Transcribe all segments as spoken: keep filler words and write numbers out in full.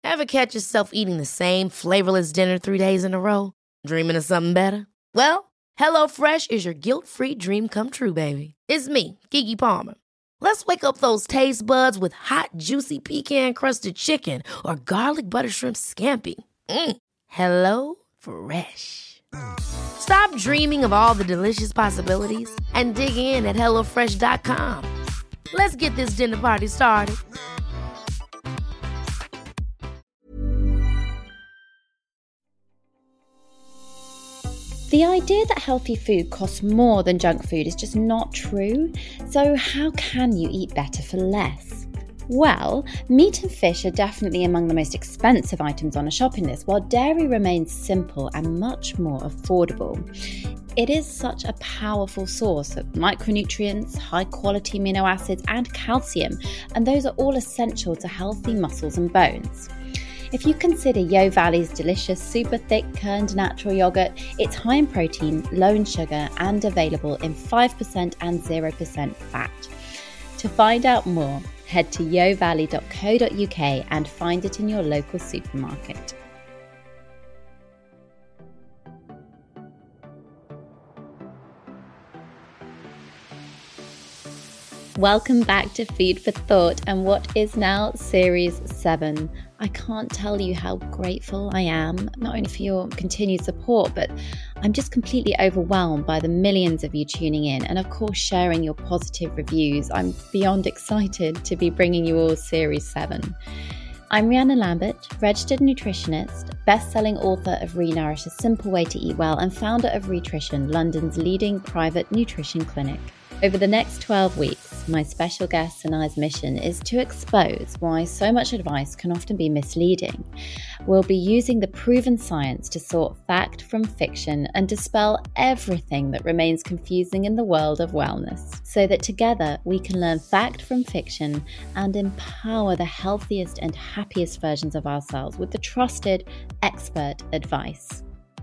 Ever catch yourself eating the same flavorless dinner three days in a row? Dreaming of something better? Well, HelloFresh is your guilt-free dream come true, baby. It's me, Keke Palmer. Let's wake up those taste buds with hot, juicy pecan-crusted chicken or garlic butter shrimp scampi. Mm. Hello Fresh. Stop dreaming of all the delicious possibilities and dig in at hello fresh dot com. Let's get this dinner party started. The idea that healthy food costs more than junk food is just not true. So how can you eat better for less? Well, meat and fish are definitely among the most expensive items on a shopping list, while dairy remains simple and much more affordable. It is such a powerful source of micronutrients, high-quality amino acids, and calcium, and those are all essential to healthy muscles and bones. If you consider Yo Valley's delicious, super thick, kerned natural yogurt, it's high in protein, low in sugar, and available in five percent and zero percent fat. To find out more, head to yo valley dot co dot uk and find it in your local supermarket. Welcome back to Food for Thought and what is now Series seven. I can't tell you how grateful I am, not only for your continued support, but I'm just completely overwhelmed by the millions of you tuning in and of course sharing your positive reviews. I'm beyond excited to be bringing you all Series seven. I'm Rhiannon Lambert, registered nutritionist, best-selling author of Renourish, A Simple Way to Eat Well, and founder of Rhitrition, London's leading private nutrition clinic. Over the next twelve weeks, my special guest and I's mission is to expose why so much advice can often be misleading. We'll be using the proven science to sort fact from fiction and dispel everything that remains confusing in the world of wellness, so that together we can learn fact from fiction and empower the healthiest and happiest versions of ourselves with the trusted expert advice.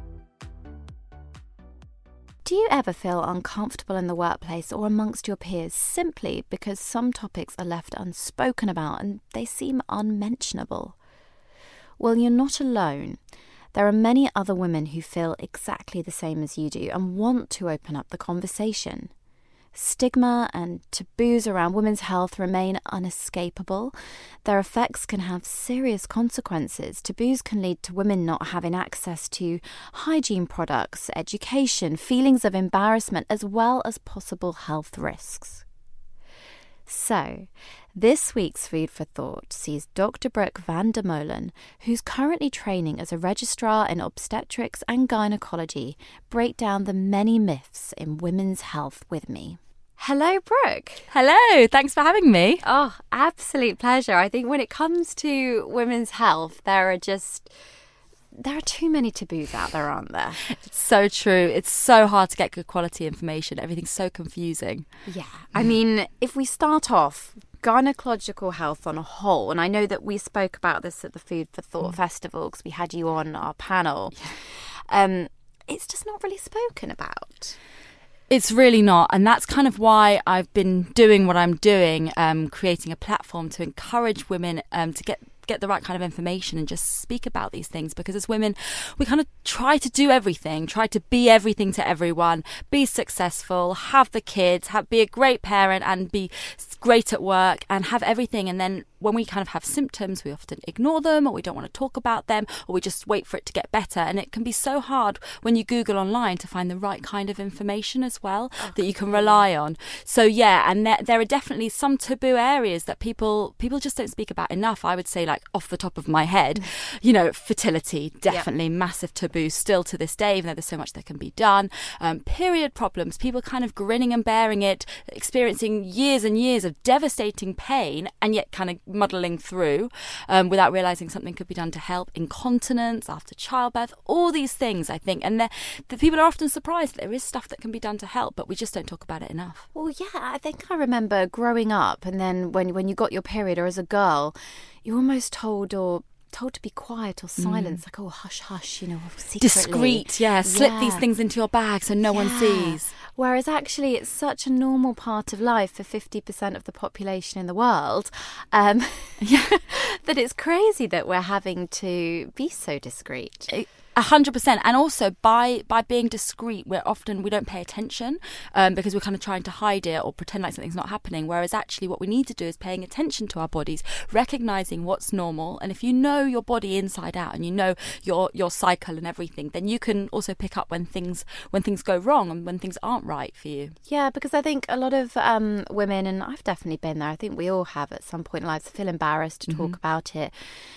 Do you ever feel uncomfortable in the workplace or amongst your peers simply because some topics are left unspoken about and they seem unmentionable? Well, you're not alone. There are many other women who feel exactly the same as you do and want to open up the conversation. Stigma and taboos around women's health remain unescapable. Their effects can have serious consequences. Taboos can lead to women not having access to hygiene products, education, feelings of embarrassment, as well as possible health risks. So, this week's Food for Thought sees Doctor Brooke van der Molen, who's currently training as a registrar in obstetrics and gynecology, break down the many myths in women's health with me. Hello, Brooke. Hello, thanks for having me. Oh, absolute pleasure. I think when it comes to women's health, there are just, there are too many taboos out there, aren't there? It's so true. It's so hard to get good quality information. Everything's so confusing. Yeah. I mean, if we start off, gynecological health on a whole, and I know that we spoke about this at the Food for Thought mm. Festival because we had you on our panel, yeah. um, it's just not really spoken about. It's really not, and that's kind of why I've been doing what I'm doing, um, creating a platform to encourage women um, to get get the right kind of information and just speak about these things, because as women we kind of try to do everything, try to be everything to everyone, be successful, have the kids, have be a great parent and be great at work and have everything, and then when we kind of have symptoms we often ignore them or we don't want to talk about them or we just wait for it to get better, and it can be so hard when you Google online to find the right kind of information as well oh, that you can rely on. So yeah, and there, there are definitely some taboo areas that people people just don't speak about enough. I would say, like off the top of my head, you know, fertility, definitely yep. massive taboo still to this day, even though there's so much that can be done. Um, period problems, people kind of grinning and bearing it, experiencing years and years of devastating pain and yet kind of muddling through um, without realising something could be done to help. Incontinence after childbirth, all these things, I think, and the people are often surprised that there is stuff that can be done to help, but we just don't talk about it enough. Well, yeah, I think I remember growing up, and then when when you got your period, or as a girl, you're almost told, or told to be quiet or silent. Mm. Like, oh, hush, hush, you know, secretly. Discreet, yeah. Slip yeah. these things into your bag so no yeah. one sees. Whereas actually it's such a normal part of life for fifty percent of the population in the world um, yeah. that it's crazy that we're having to be so discreet. It- A hundred percent, and also by by being discreet, we're often we don't pay attention um, because we're kind of trying to hide it or pretend like something's not happening. Whereas actually, what we need to do is paying attention to our bodies, recognizing what's normal, and if you know your body inside out and you know your your cycle and everything, then you can also pick up when things when things go wrong and when things aren't right for you. Yeah, because I think a lot of um, women, and I've definitely been there. I think we all have at some point in lives, feel embarrassed to talk mm-hmm. about it.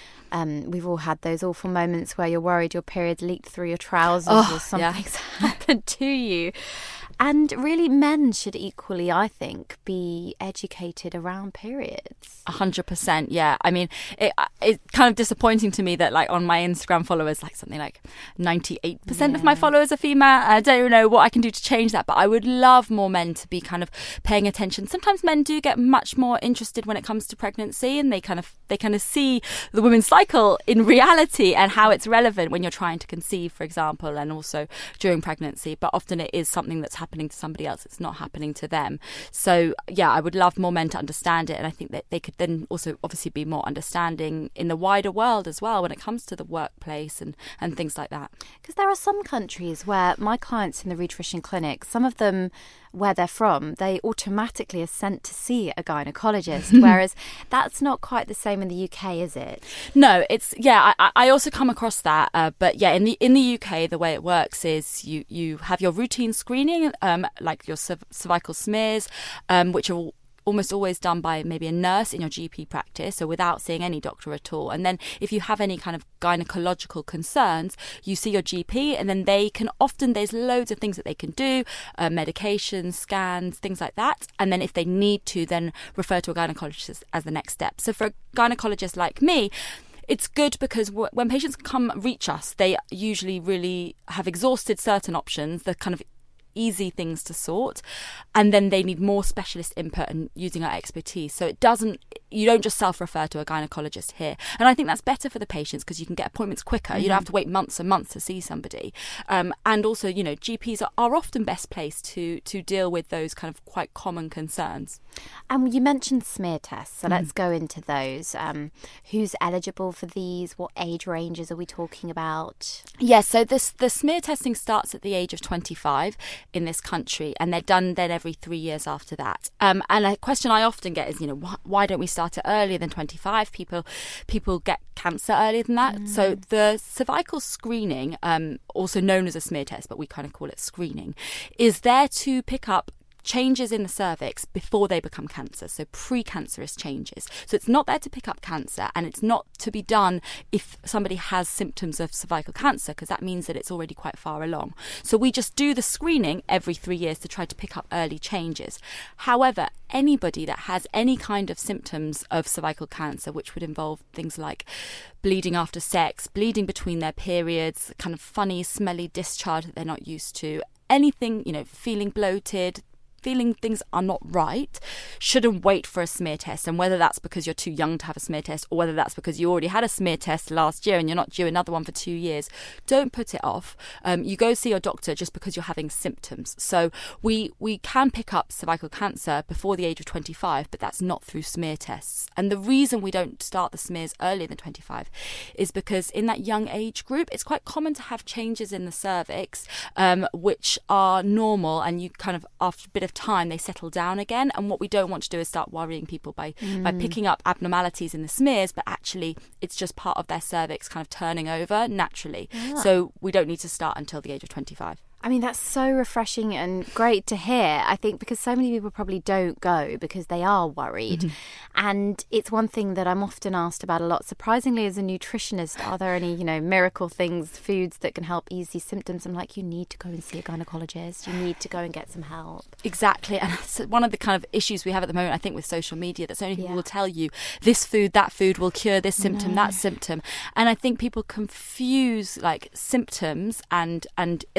Um, we've all had those awful moments where you're worried your period leaked through your trousers oh, or something's yeah. happened to you. And really, men should equally, I think, be educated around periods. A hundred percent, yeah. I mean, it, it's kind of disappointing to me that, like, on my Instagram followers, like something like ninety-eight percent yeah. of my followers are female. I don't even know what I can do to change that, but I would love more men to be kind of paying attention. Sometimes men do get much more interested when it comes to pregnancy, and they kind of they kind of see the women's cycle in reality and how it's relevant when you're trying to conceive, for example, and also during pregnancy. But often it is something that's happening to somebody else, it's not happening to them. So yeah, I would love more men to understand it, and I think that they could then also obviously be more understanding in the wider world as well when it comes to the workplace and and things like that. Because there are some countries where my clients in the Retrition Clinic, some of them where they're from, they automatically are sent to see a gynecologist, whereas that's not quite the same in the U K, is it? No, it's yeah. I, I also come across that, uh, but yeah, in the in the U K, the way it works is you you have your routine screening, um, like your cerv- cervical smears, um, which are all almost always done by maybe a nurse in your G P practice, so without seeing any doctor at all. And then if you have any kind of gynecological concerns, you see your G P, and then they can often, there's loads of things that they can do, uh, medications, scans, things like that. And then if they need to, then refer to a gynecologist as the next step. So for a gynecologist like me, it's good because w- when patients come reach us, they usually really have exhausted certain options, the kind of easy things to sort, and then they need more specialist input and using our expertise. So it doesn't, you don't just self-refer to a gynecologist here, and I think that's better for the patients because you can get appointments quicker. Mm-hmm. You don't have to wait months and months to see somebody, um, and also, you know, G Ps are, are often best placed to to deal with those kind of quite common concerns. And you mentioned smear tests, so mm. let's go into those. Um, who's eligible for these? What age ranges are we talking about? Yes, yeah, so this the smear testing starts at the age of twenty-five in this country, and they're done then every three years after that. Um, and a question I often get is, you know, wh- why don't we start it earlier than twenty-five? People people get cancer earlier than that. Mm. So the cervical screening, um, also known as a smear test, but we kind of call it screening, is there to pick up changes in the cervix before they become cancer, so precancerous changes. So it's not there to pick up cancer, and it's not to be done if somebody has symptoms of cervical cancer, because that means that it's already quite far along. So we just do the screening every three years to try to pick up early changes. However, anybody that has any kind of symptoms of cervical cancer, which would involve things like bleeding after sex, bleeding between their periods, kind of funny, smelly discharge that they're not used to, anything, you know, feeling bloated, feeling things are not right, shouldn't wait for a smear test. And whether that's because you're too young to have a smear test, or whether that's because you already had a smear test last year and you're not due another one for two years, don't put it off. Um, you go see your doctor just because you're having symptoms. So we we can pick up cervical cancer before the age of twenty-five, but that's not through smear tests. And the reason we don't start the smears earlier than twenty-five is because in that young age group, it's quite common to have changes in the cervix, um, which are normal, and you kind of, after a bit of time, they settle down again. And what we don't want to do is start worrying people by mm. by picking up abnormalities in the smears, but actually it's just part of their cervix kind of turning over naturally. Yeah. So we don't need to start until the age of twenty-five. I mean, that's so refreshing and great to hear, I think, because so many people probably don't go because they are worried. Mm-hmm. And it's one thing that I'm often asked about a lot. Surprisingly, as a nutritionist, are there any, you know, miracle things, foods that can help ease these symptoms? I'm like, you need to go and see a gynecologist. You need to go and get some help. Exactly. And that's one of the kind of issues we have at the moment, I think, with social media, that so many people yeah. will tell you this food, that food will cure this symptom, no. that symptom. And I think people confuse like symptoms and, and illnesses.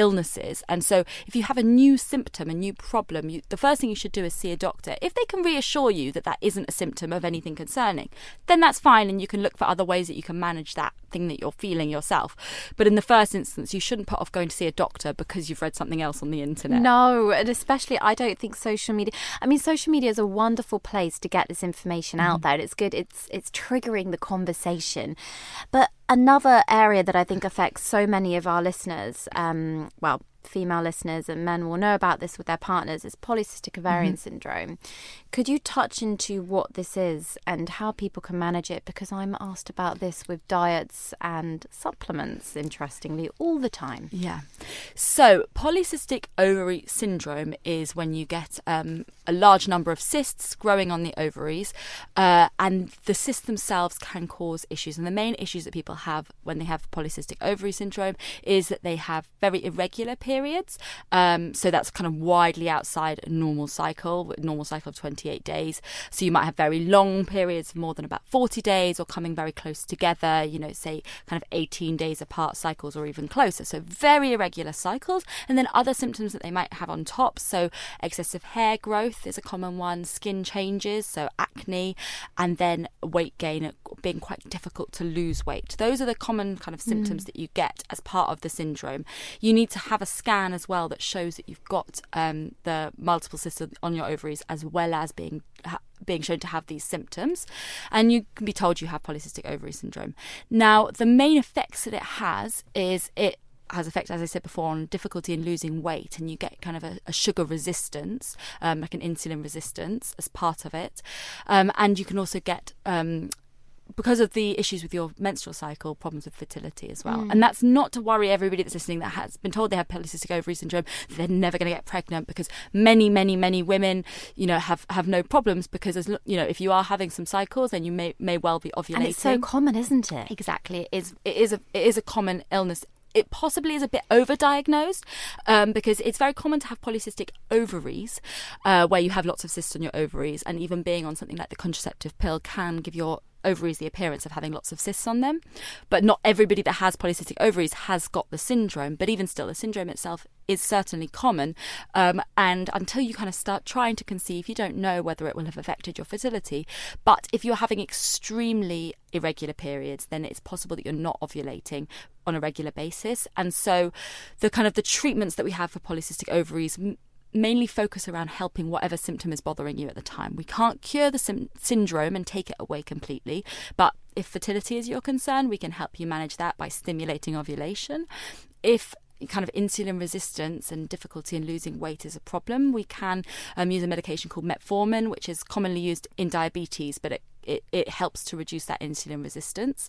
changes. And so if you have a new symptom, a new problem, you, the first thing you should do is see a doctor. If they can reassure you that that isn't a symptom of anything concerning, then that's fine, and you can look for other ways that you can manage that thing that you're feeling yourself. But in the first instance, you shouldn't put off going to see a doctor because you've read something else on the internet. No, and especially I don't think social media, I mean, social media is a wonderful place to get this information out mm. there. It's good. It's it's triggering the conversation. But another area that I think affects so many of our listeners, um, well, female listeners and men will know about this with their partners, is polycystic ovarian mm-hmm. syndrome. Could you touch into what this is and how people can manage it? Because I'm asked about this with diets and supplements, interestingly, all the time. Yeah. So polycystic ovary syndrome is when you get um, a large number of cysts growing on the ovaries, uh, and the cysts themselves can cause issues. And the main issues that people have when they have polycystic ovary syndrome is that they have very irregular periods. Um, so that's kind of widely outside a normal cycle, a normal cycle of twenty-eight days. So you might have very long periods, more than about forty days, or coming very close together, you know, say kind of eighteen days apart cycles or even closer. So very irregular cycles. And then other symptoms that they might have on top. So excessive hair growth is a common one, skin changes, so acne, and then weight gain, being quite difficult to lose weight. Those are the common kind of symptoms mm. that you get as part of the syndrome. You need to have a scan as well that shows that you've got um, the multiple cysts on your ovaries, as well as being ha- being shown to have these symptoms, and you can be told you have polycystic ovary syndrome. Now, the main effects that it has is it has effect, as I said before, on difficulty in losing weight, and you get kind of a, a sugar resistance, um, like an insulin resistance as part of it, um, and you can also get um, because of the issues with your menstrual cycle, problems with fertility as well. Mm. And that's not to worry everybody that's listening that has been told they have polycystic ovary syndrome, they're never going to get pregnant, because many, many, many women, you know, have, have no problems, because, as you know, if you are having some cycles, then you may may well be ovulating. And it's so common, isn't it? Exactly. It is, it is, a, it is a common illness. It possibly is a bit overdiagnosed um, because it's very common to have polycystic ovaries uh, where you have lots of cysts on your ovaries, and even being on something like the contraceptive pill can give your ovaries the appearance of having lots of cysts on them. But not everybody that has polycystic ovaries has got the syndrome. But even still, the syndrome itself is certainly common. Um, and until you kind of start trying to conceive, you don't know whether it will have affected your fertility. But if you're having extremely irregular periods, then it's possible that you're not ovulating on a regular basis. And so the kind of the treatments that we have for polycystic ovaries m- mainly focus around helping whatever symptom is bothering you at the time. We can't cure the sim- syndrome and take it away completely, but if fertility is your concern, we can help you manage that by stimulating ovulation. If kind of insulin resistance and difficulty in losing weight is a problem, we can um, use a medication called metformin, which is commonly used in diabetes, but it, it, it helps to reduce that insulin resistance.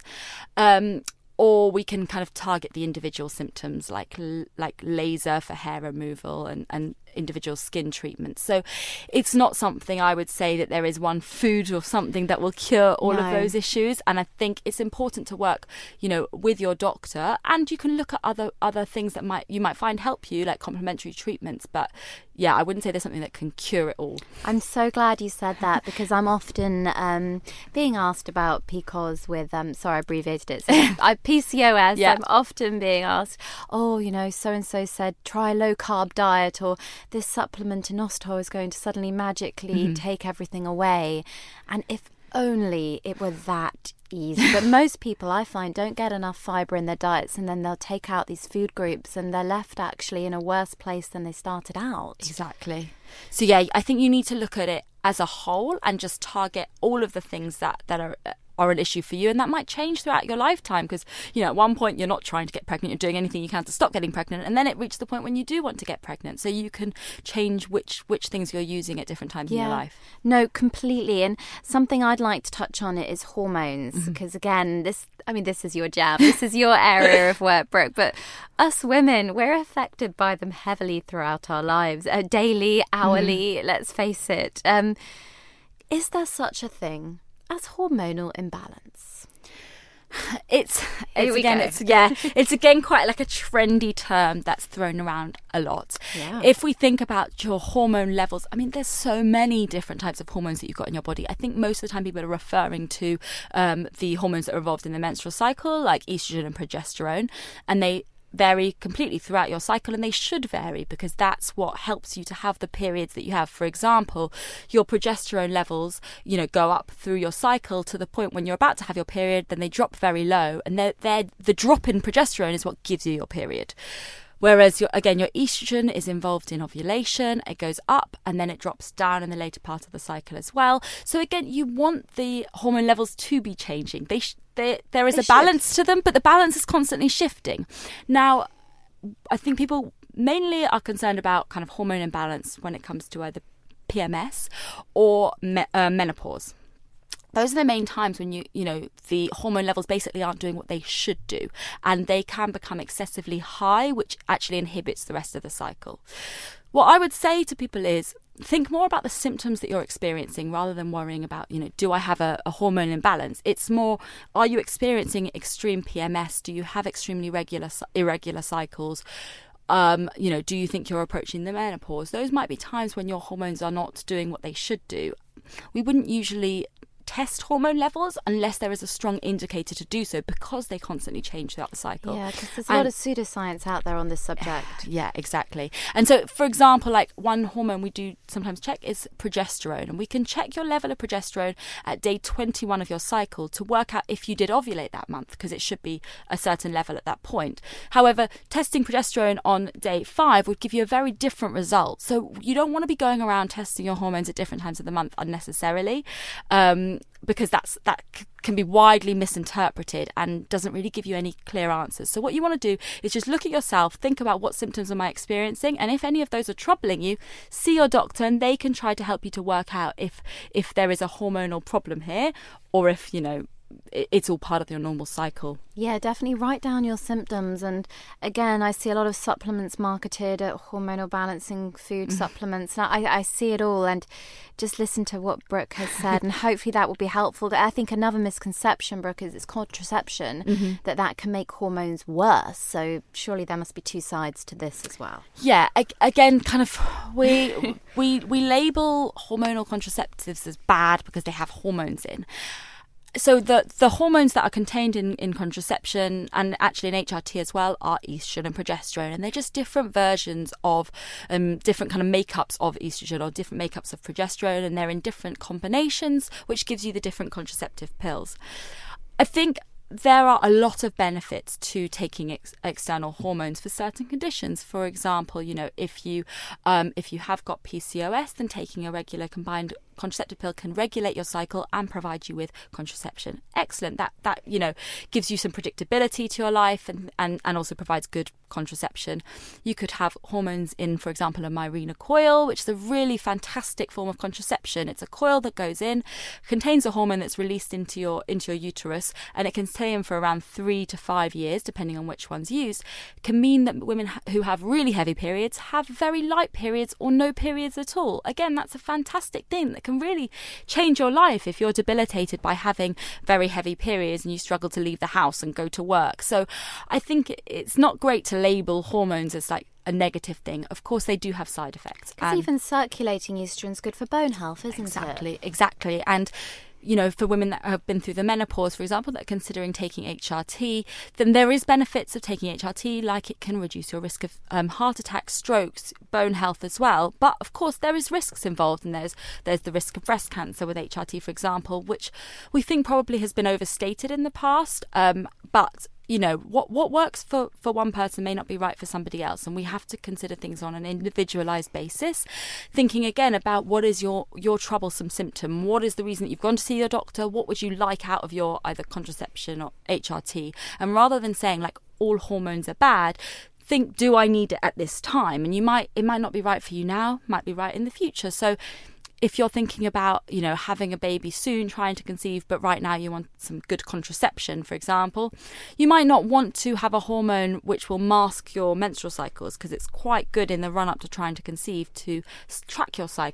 Um, Or we can kind of target the individual symptoms, like like laser for hair removal and, and individual skin treatments. So it's not something I would say that there is one food or something that will cure all no. of those issues. And I think it's important to work, you know, with your doctor, and you can look at other other things that might you might find help you, like complementary treatments. But yeah, I wouldn't say there's something that can cure it all. I'm so glad you said that, because I'm often um, being asked about P C O S with, um, sorry, I abbreviated it, so I, P C O S. Yeah. I'm often being asked, oh, you know, so-and-so said try a low-carb diet, or this supplement inositol is going to suddenly magically mm-hmm. take everything away. And if only it were that easy. But most people, I find, don't get enough fibre in their diets, and then they'll take out these food groups and they're left actually in a worse place than they started out. Exactly. So yeah, I think you need to look at it as a whole and just target all of the things that, that are are an issue for you, and that might change throughout your lifetime, because, you know, at one point you're not trying to get pregnant, you're doing anything you can to stop getting pregnant, and then it reaches the point when you do want to get pregnant, so you can change which which things you're using at different times yeah. in your life. No, completely. And something I'd like to touch on it is hormones, because mm-hmm. again, this I mean this is your jam, this is your area of work, Brooke, but us women, we're affected by them heavily throughout our lives, uh, daily, hourly, mm-hmm. let's face it. Um, is there such a thing as hormonal imbalance? It's, it's again, go. it's yeah, it's again quite like a trendy term that's thrown around a lot. Yeah. If we think about your hormone levels, I mean, there's so many different types of hormones that you've got in your body. I think most of the time people are referring to um, the hormones that are involved in the menstrual cycle, like estrogen and progesterone, and they vary completely throughout your cycle, and they should vary because that's what helps you to have the periods that you have. For example, your progesterone levels, you know, go up through your cycle to the point when you're about to have your period, then they drop very low, and they're, they're, the drop in progesterone is what gives you your period. Whereas, your, again, your estrogen is involved in ovulation, it goes up and then it drops down in the later part of the cycle as well. So again, you want the hormone levels to be changing. They, sh- they There is they a balance should. to them, but the balance is constantly shifting. Now, I think people mainly are concerned about kind of hormone imbalance when it comes to either P M S or me- uh, menopause. Those are the main times when you, you know, the hormone levels basically aren't doing what they should do, and they can become excessively high, which actually inhibits the rest of the cycle. What I would say to people is think more about the symptoms that you're experiencing rather than worrying about, you know, do I have a, a hormone imbalance? It's more, are you experiencing extreme P M S? Do you have extremely regular, irregular cycles? Um, you know, do you think you're approaching the menopause? Those might be times when your hormones are not doing what they should do. We wouldn't usually test hormone levels unless there is a strong indicator to do so, because they constantly change throughout the cycle. Yeah, because there's a and, lot of pseudoscience out there on this subject. Yeah, exactly. And so, for example, like one hormone we do sometimes check is progesterone, and we can check your level of progesterone at day twenty-one of your cycle to work out if you did ovulate that month, because it should be a certain level at that point. However, testing progesterone on day five would give you a very different result. So you don't want to be going around testing your hormones at different times of the month unnecessarily. Um, because that's that c- can be widely misinterpreted and doesn't really give you any clear answers. So what you want to do is just look at yourself, think about what symptoms am I experiencing, and if any of those are troubling you, see your doctor and they can try to help you to work out if if there is a hormonal problem here, or if, you know, it's all part of your normal cycle. Yeah, definitely write down your symptoms. And again, I see a lot of supplements marketed at hormonal balancing food supplements. And I, I see it all, and just listen to what Brooke has said, and hopefully that will be helpful. I think another misconception, Brooke, is it's contraception, mm-hmm. that that can make hormones worse. So surely there must be two sides to this as well. Yeah, again, kind of we we we label hormonal contraceptives as bad because they have hormones in. So the the hormones that are contained in, in contraception, and actually in H R T as well, are estrogen and progesterone, and they're just different versions of um, different kind of makeups of estrogen or different makeups of progesterone, and they're in different combinations, which gives you the different contraceptive pills. I think there are a lot of benefits to taking ex- external hormones for certain conditions. For example, you know, if you um, if you have got P C O S, then taking a regular combined contraceptive pill can regulate your cycle and provide you with contraception. Excellent. That that you know gives you some predictability to your life, and and, and also provides good contraception. You could have hormones in, for example, a Mirena coil, which is a really fantastic form of contraception. It's a coil that goes in, contains a hormone that's released into your into your uterus, and it can stay in for around three to five years, depending on which one's used. It can mean that women who have really heavy periods have very light periods or no periods at all. Again, that's a fantastic thing that can really change your life if you're debilitated by having very heavy periods and you struggle to leave the house and go to work. So I think it's not great to label hormones as like a negative thing. Of course, they do have side effects. Because even circulating estrogen is good for bone health, isn't exactly, it? Exactly, exactly. And you know, for women that have been through the menopause, for example, that are considering taking H R T, then there is benefits of taking H R T, like it can reduce your risk of um, heart attacks, strokes, bone health as well. But of course, there is risks involved, and there's there's the risk of breast cancer with H R T, for example, which we think probably has been overstated in the past. Um, but you know, what what works for, for one person may not be right for somebody else, and we have to consider things on an individualised basis, thinking again about what is your, your troublesome symptom, what is the reason that you've gone to see your doctor, what would you like out of your either contraception or H R T, and rather than saying like all hormones are bad, think, do I need it at this time? And you might it might not be right for you now, might be right in the future. So if you're thinking about, you know, having a baby soon, trying to conceive, but right now you want some good contraception, for example, you might not want to have a hormone which will mask your menstrual cycles, because it's quite good in the run-up to trying to conceive to track your cycle.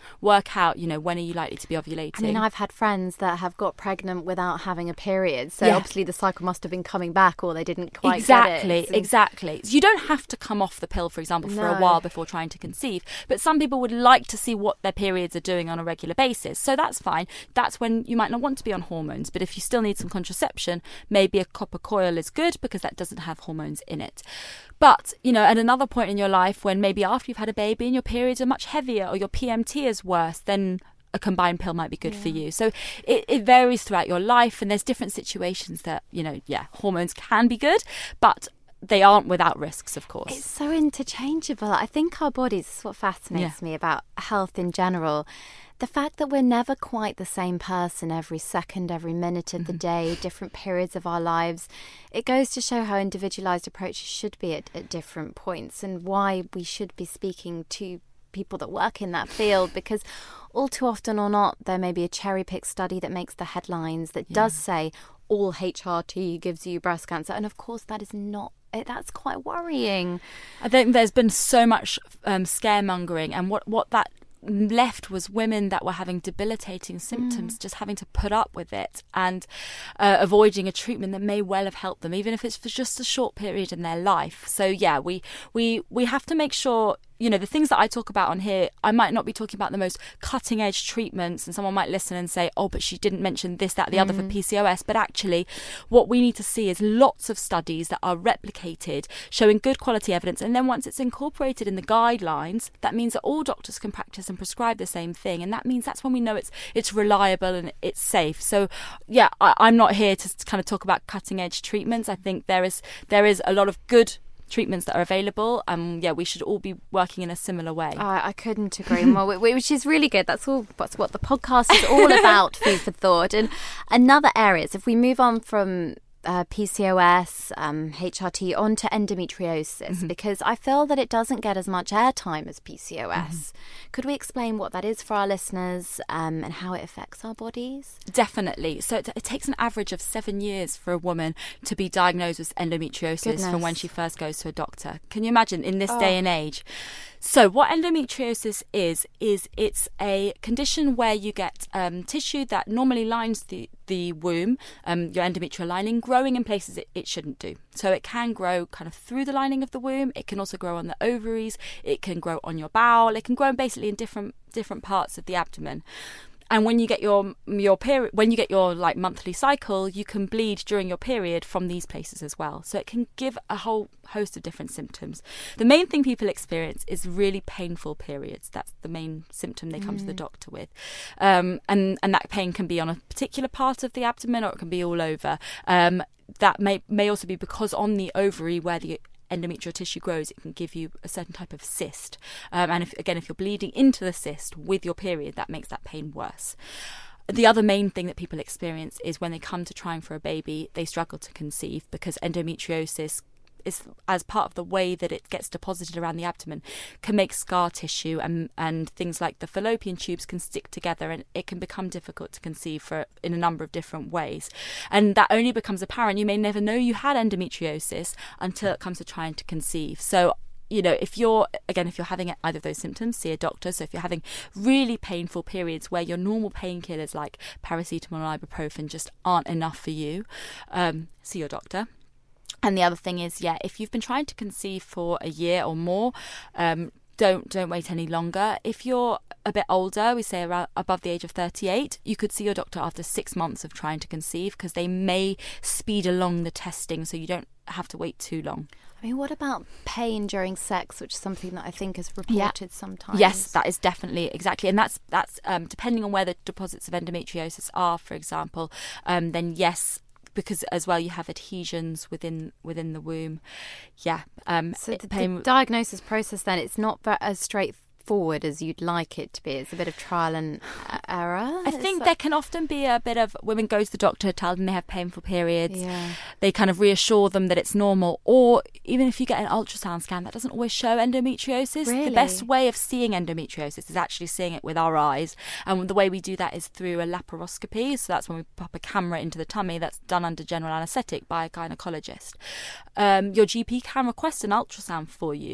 work out, you know, when are you likely to be ovulating. I mean, I've had friends that have got pregnant without having a period, so yeah. obviously the cycle must have been coming back, or they didn't quite exactly, get it. Exactly. So you don't have to come off the pill, for example, for No. a while before trying to conceive, but some people would like to see what their periods are doing on a regular basis. So that's fine. That's when you might not want to be on hormones, but if you still need some contraception, maybe a copper coil is good because that doesn't have hormones in it. But, you know, at another point in your life when maybe after you've had a baby and your periods are much heavier or your P M T is worse, then a combined pill might be good yeah. for you. So it, it varies throughout your life, and there's different situations that, you know, yeah, hormones can be good, but they aren't without risks, of course. It's so interchangeable. I think our bodies, this is what fascinates yeah. me about health in general. The fact that we're never quite the same person every second, every minute of mm-hmm. the day, different periods of our lives, it goes to show how individualised approaches should be at, at different points, and why we should be speaking to people that work in that field, because all too often or not, there may be a cherry-picked study that makes the headlines that yeah. does say all H R T gives you breast cancer, and of course that is not. That's quite worrying. I think there's been so much um, scaremongering, and what, what that left was women that were having debilitating symptoms, mm. just having to put up with it and uh, avoiding a treatment that may well have helped them, even if it's for just a short period in their life. So yeah, we we we have to make sure, you know, the things that I talk about on here, I might not be talking about the most cutting edge treatments, and someone might listen and say, oh, but she didn't mention this, that, the mm. other for P C O S. But actually what we need to see is lots of studies that are replicated, showing good quality evidence, and then once it's incorporated in the guidelines, that means that all doctors can practice and prescribe the same thing, and that means that's when we know it's it's reliable and it's safe. So yeah, I, I'm not here to kind of talk about cutting edge treatments. I think there is there is a lot of good treatments that are available. Um, yeah, we should all be working in a similar way. Oh, I couldn't agree more, which is really good. That's all. That's what the podcast is all about. Food for thought. And another areas, if we move on from Uh, P C O S, um, H R T, on to endometriosis, mm-hmm. because I feel that it doesn't get as much airtime as P C O S. Mm-hmm. Could we explain what that is for our listeners, um, and how it affects our bodies? Definitely. So it, it takes an average of seven years for a woman to be diagnosed with endometriosis Goodness. from when she first goes to a doctor. Can you imagine in this oh. day and age? So what endometriosis is, is it's a condition where you get um, tissue that normally lines the, the womb, um, your endometrial lining, growing in places it, it shouldn't do. So it can grow kind of through the lining of the womb. It can also grow on the ovaries. It can grow on your bowel. It can grow basically in different different parts of the abdomen. And when you get your your period, when you get your like monthly cycle, you can bleed during your period from these places as well. So it can give a whole host of different symptoms. The main thing people experience is really painful periods. That's the main symptom they come mm. to the doctor with, um, and and that pain can be on a particular part of the abdomen, or it can be all over. Um, that may may also be because on the ovary where the endometrial tissue grows, it can give you a certain type of cyst, um, and if, again if you're bleeding into the cyst with your period, that makes that pain worse. The other main thing that people experience is when they come to trying for a baby, they struggle to conceive, because endometriosis is, as part of the way that it gets deposited around the abdomen, can make scar tissue, and and things like the fallopian tubes can stick together, and it can become difficult to conceive for in a number of different ways. And that only becomes apparent, you may never know you had endometriosis until it comes to trying to conceive. So, you know, if you're, again, if you're having either of those symptoms, see a doctor. So if you're having really painful periods where your normal painkillers like paracetamol and ibuprofen just aren't enough for you, um, see your doctor. And the other thing is, yeah, if you've been trying to conceive for a year or more, um, don't don't wait any longer. If you're a bit older, we say around above the age of thirty-eight, you could see your doctor after six months of trying to conceive, because they may speed along the testing so you don't have to wait too long. I mean, what about pain during sex, which is something that I think is reported yeah. sometimes? Yes, that is definitely, exactly. And that's, that's um, depending on where the deposits of endometriosis are, for example, um, then yes, because as well you have adhesions within within the womb. Yeah. Um, so the, pain... the diagnosis process then, it's not as straightforward as you'd like it to be. It's a bit of trial and error. I think that... there can often be a bit of, women go to the doctor, tell them they have painful periods. Yeah. They kind of reassure them that it's normal. Or even if you get an ultrasound scan, that doesn't always show endometriosis. Really? The best way of seeing endometriosis is actually seeing it with our eyes. And the way we do that is through a laparoscopy. So that's when we pop a camera into the tummy. That's done under general anaesthetic by a gynaecologist. Um, your G P can request an ultrasound for you,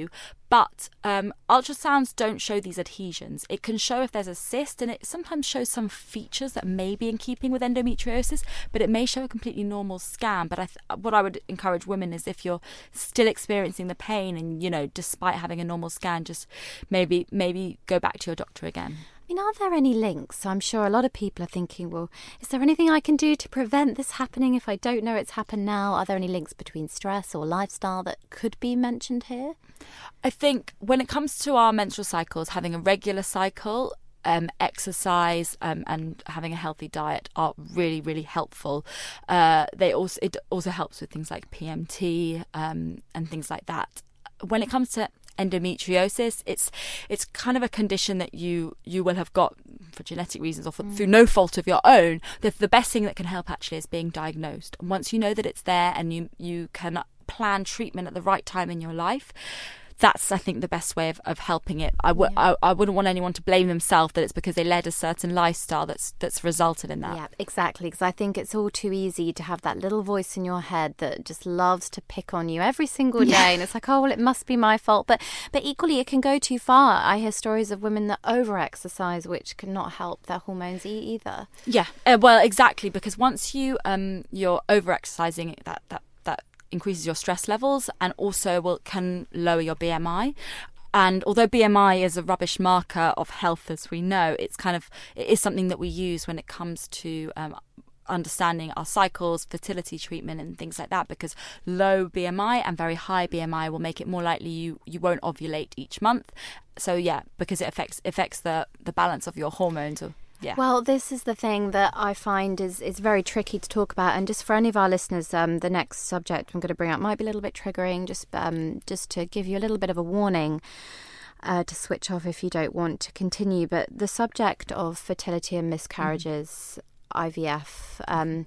But um, ultrasounds don't show these adhesions. It can show if there's a cyst, and it sometimes shows some features that may be in keeping with endometriosis, but it may show a completely normal scan. But I th- what I would encourage women is, if you're still experiencing the pain and, you know, despite having a normal scan, just maybe maybe go back to your doctor again. I mean, are there any links? I'm sure a lot of people are thinking, well, is there anything I can do to prevent this happening if I don't know it's happened now? Are there any links between stress or lifestyle that could be mentioned here? I think when it comes to our menstrual cycles, having a regular cycle, um, exercise um, and having a healthy diet are really, really helpful. Uh, they also It also helps with things like P M T um, and things like that. When it comes to endometriosis, it's it's kind of a condition that you you will have got for genetic reasons or for, mm. through no fault of your own. The, the best thing that can help actually is being diagnosed. And once you know that it's there and you you can plan treatment at the right time in your life, that's, I think, the best way of, of helping it. I, w- yeah. I, I wouldn't want anyone to blame themselves that it's because they led a certain lifestyle that's that's resulted in that. Yeah, exactly. Because I think it's all too easy to have that little voice in your head that just loves to pick on you every single day. Yeah. And it's like, oh, well, it must be my fault. But but equally, it can go too far. I hear stories of women that over-exercise, which can not help their hormones e- either. Yeah, uh, well, exactly. Because once you, um, you're over-exercising, that, that increases your stress levels and also will can lower your B M I. And although B M I is a rubbish marker of health, as we know, it's kind of it is something that we use when it comes to um, understanding our cycles, fertility treatment and things like that, because low B M I and very high B M I will make it more likely you, you won't ovulate each month. So yeah, because it affects affects the, the balance of your hormones. Or, Yeah. Well, this is the thing that I find is, is very tricky to talk about. And just for any of our listeners, um, the next subject I'm going to bring up might be a little bit triggering, just um, just to give you a little bit of a warning uh, to switch off if you don't want to continue. But the subject of fertility and miscarriages, mm. I V F, um,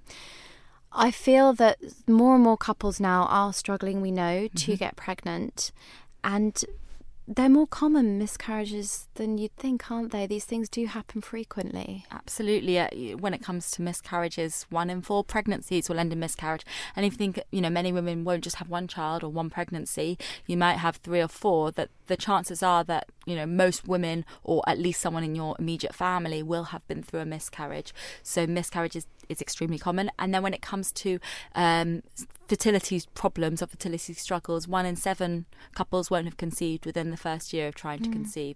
I feel that more and more couples now are struggling, we know, to mm-hmm. get pregnant. And they're more common miscarriages than you'd think, aren't they? These things do happen frequently. Absolutely. Uh, when it comes to miscarriages, one in four pregnancies will end in miscarriage. And if you think, you know, many women won't just have one child or one pregnancy, you might have three or four, that the chances are that, you know, most women or at least someone in your immediate family will have been through a miscarriage. So miscarriage is, is extremely common. And then when it comes to um, fertility problems or fertility struggles, one in seven couples won't have conceived within the first year of trying mm. to conceive.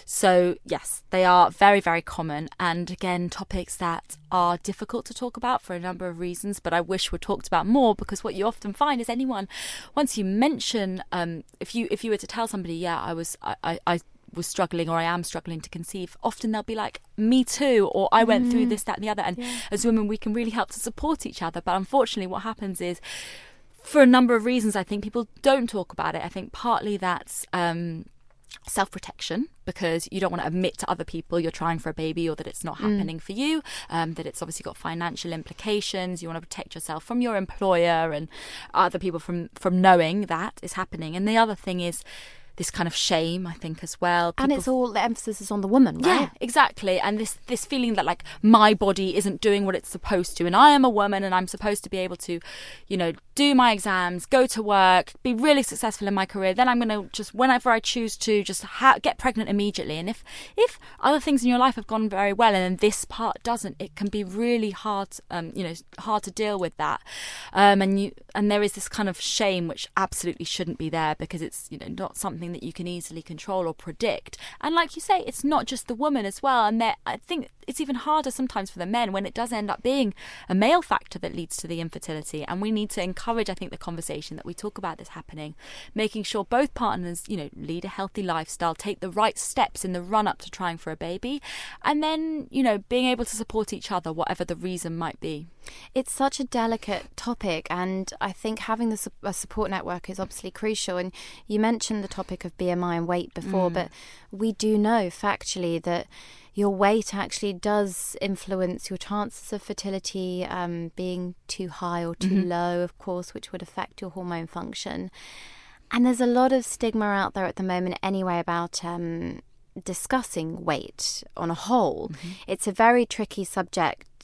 So yes, they are very, very common. And again, topics that are difficult to talk about for a number of reasons, but I wish were talked about more, because what you often find is anyone, once you mention, um, if you if you were to tell somebody, yeah, I was, I, I, I was struggling or I am struggling to conceive, often they'll be like, me too, or I went mm. through this, that and the other. And yeah. as women, we can really help to support each other. But unfortunately, what happens is, for a number of reasons, I think people don't talk about it. I think partly that's um, self-protection, because you don't want to admit to other people you're trying for a baby or that it's not happening mm. for you, um, that it's obviously got financial implications. You want to protect yourself from your employer and other people from, from knowing that is happening. And the other thing is this kind of shame, I think, as well. People, and it's all, the emphasis is on the woman, right? Yeah, exactly. And this this feeling that, like, my body isn't doing what it's supposed to, and I am a woman and I'm supposed to be able to, you know, do my exams, go to work, be really successful in my career. Then I'm going to just, whenever I choose to, just ha- get pregnant immediately. And if, if other things in your life have gone very well and then this part doesn't, it can be really hard, um, you know, hard to deal with that. Um, and you and there is this kind of shame which absolutely shouldn't be there, because it's, you know, not something that you can easily control or predict. And like you say, it's not just the woman as well. And I think it's even harder sometimes for the men when it does end up being a male factor that leads to the infertility. And we need to encourage, I think, the conversation that we talk about this happening, making sure both partners, you know, lead a healthy lifestyle, take the right steps in the run up to trying for a baby, and then, you know, being able to support each other, whatever the reason might be. It's such a delicate topic, and I think having the su- a support network is obviously crucial. And you mentioned the topic of B M I and weight before, mm. but we do know factually that your weight actually does influence your chances of fertility, um, being too high or too mm-hmm. low, of course, which would affect your hormone function. And there's a lot of stigma out there at the moment anyway about um, discussing weight on a whole. Mm-hmm. It's a very tricky subject.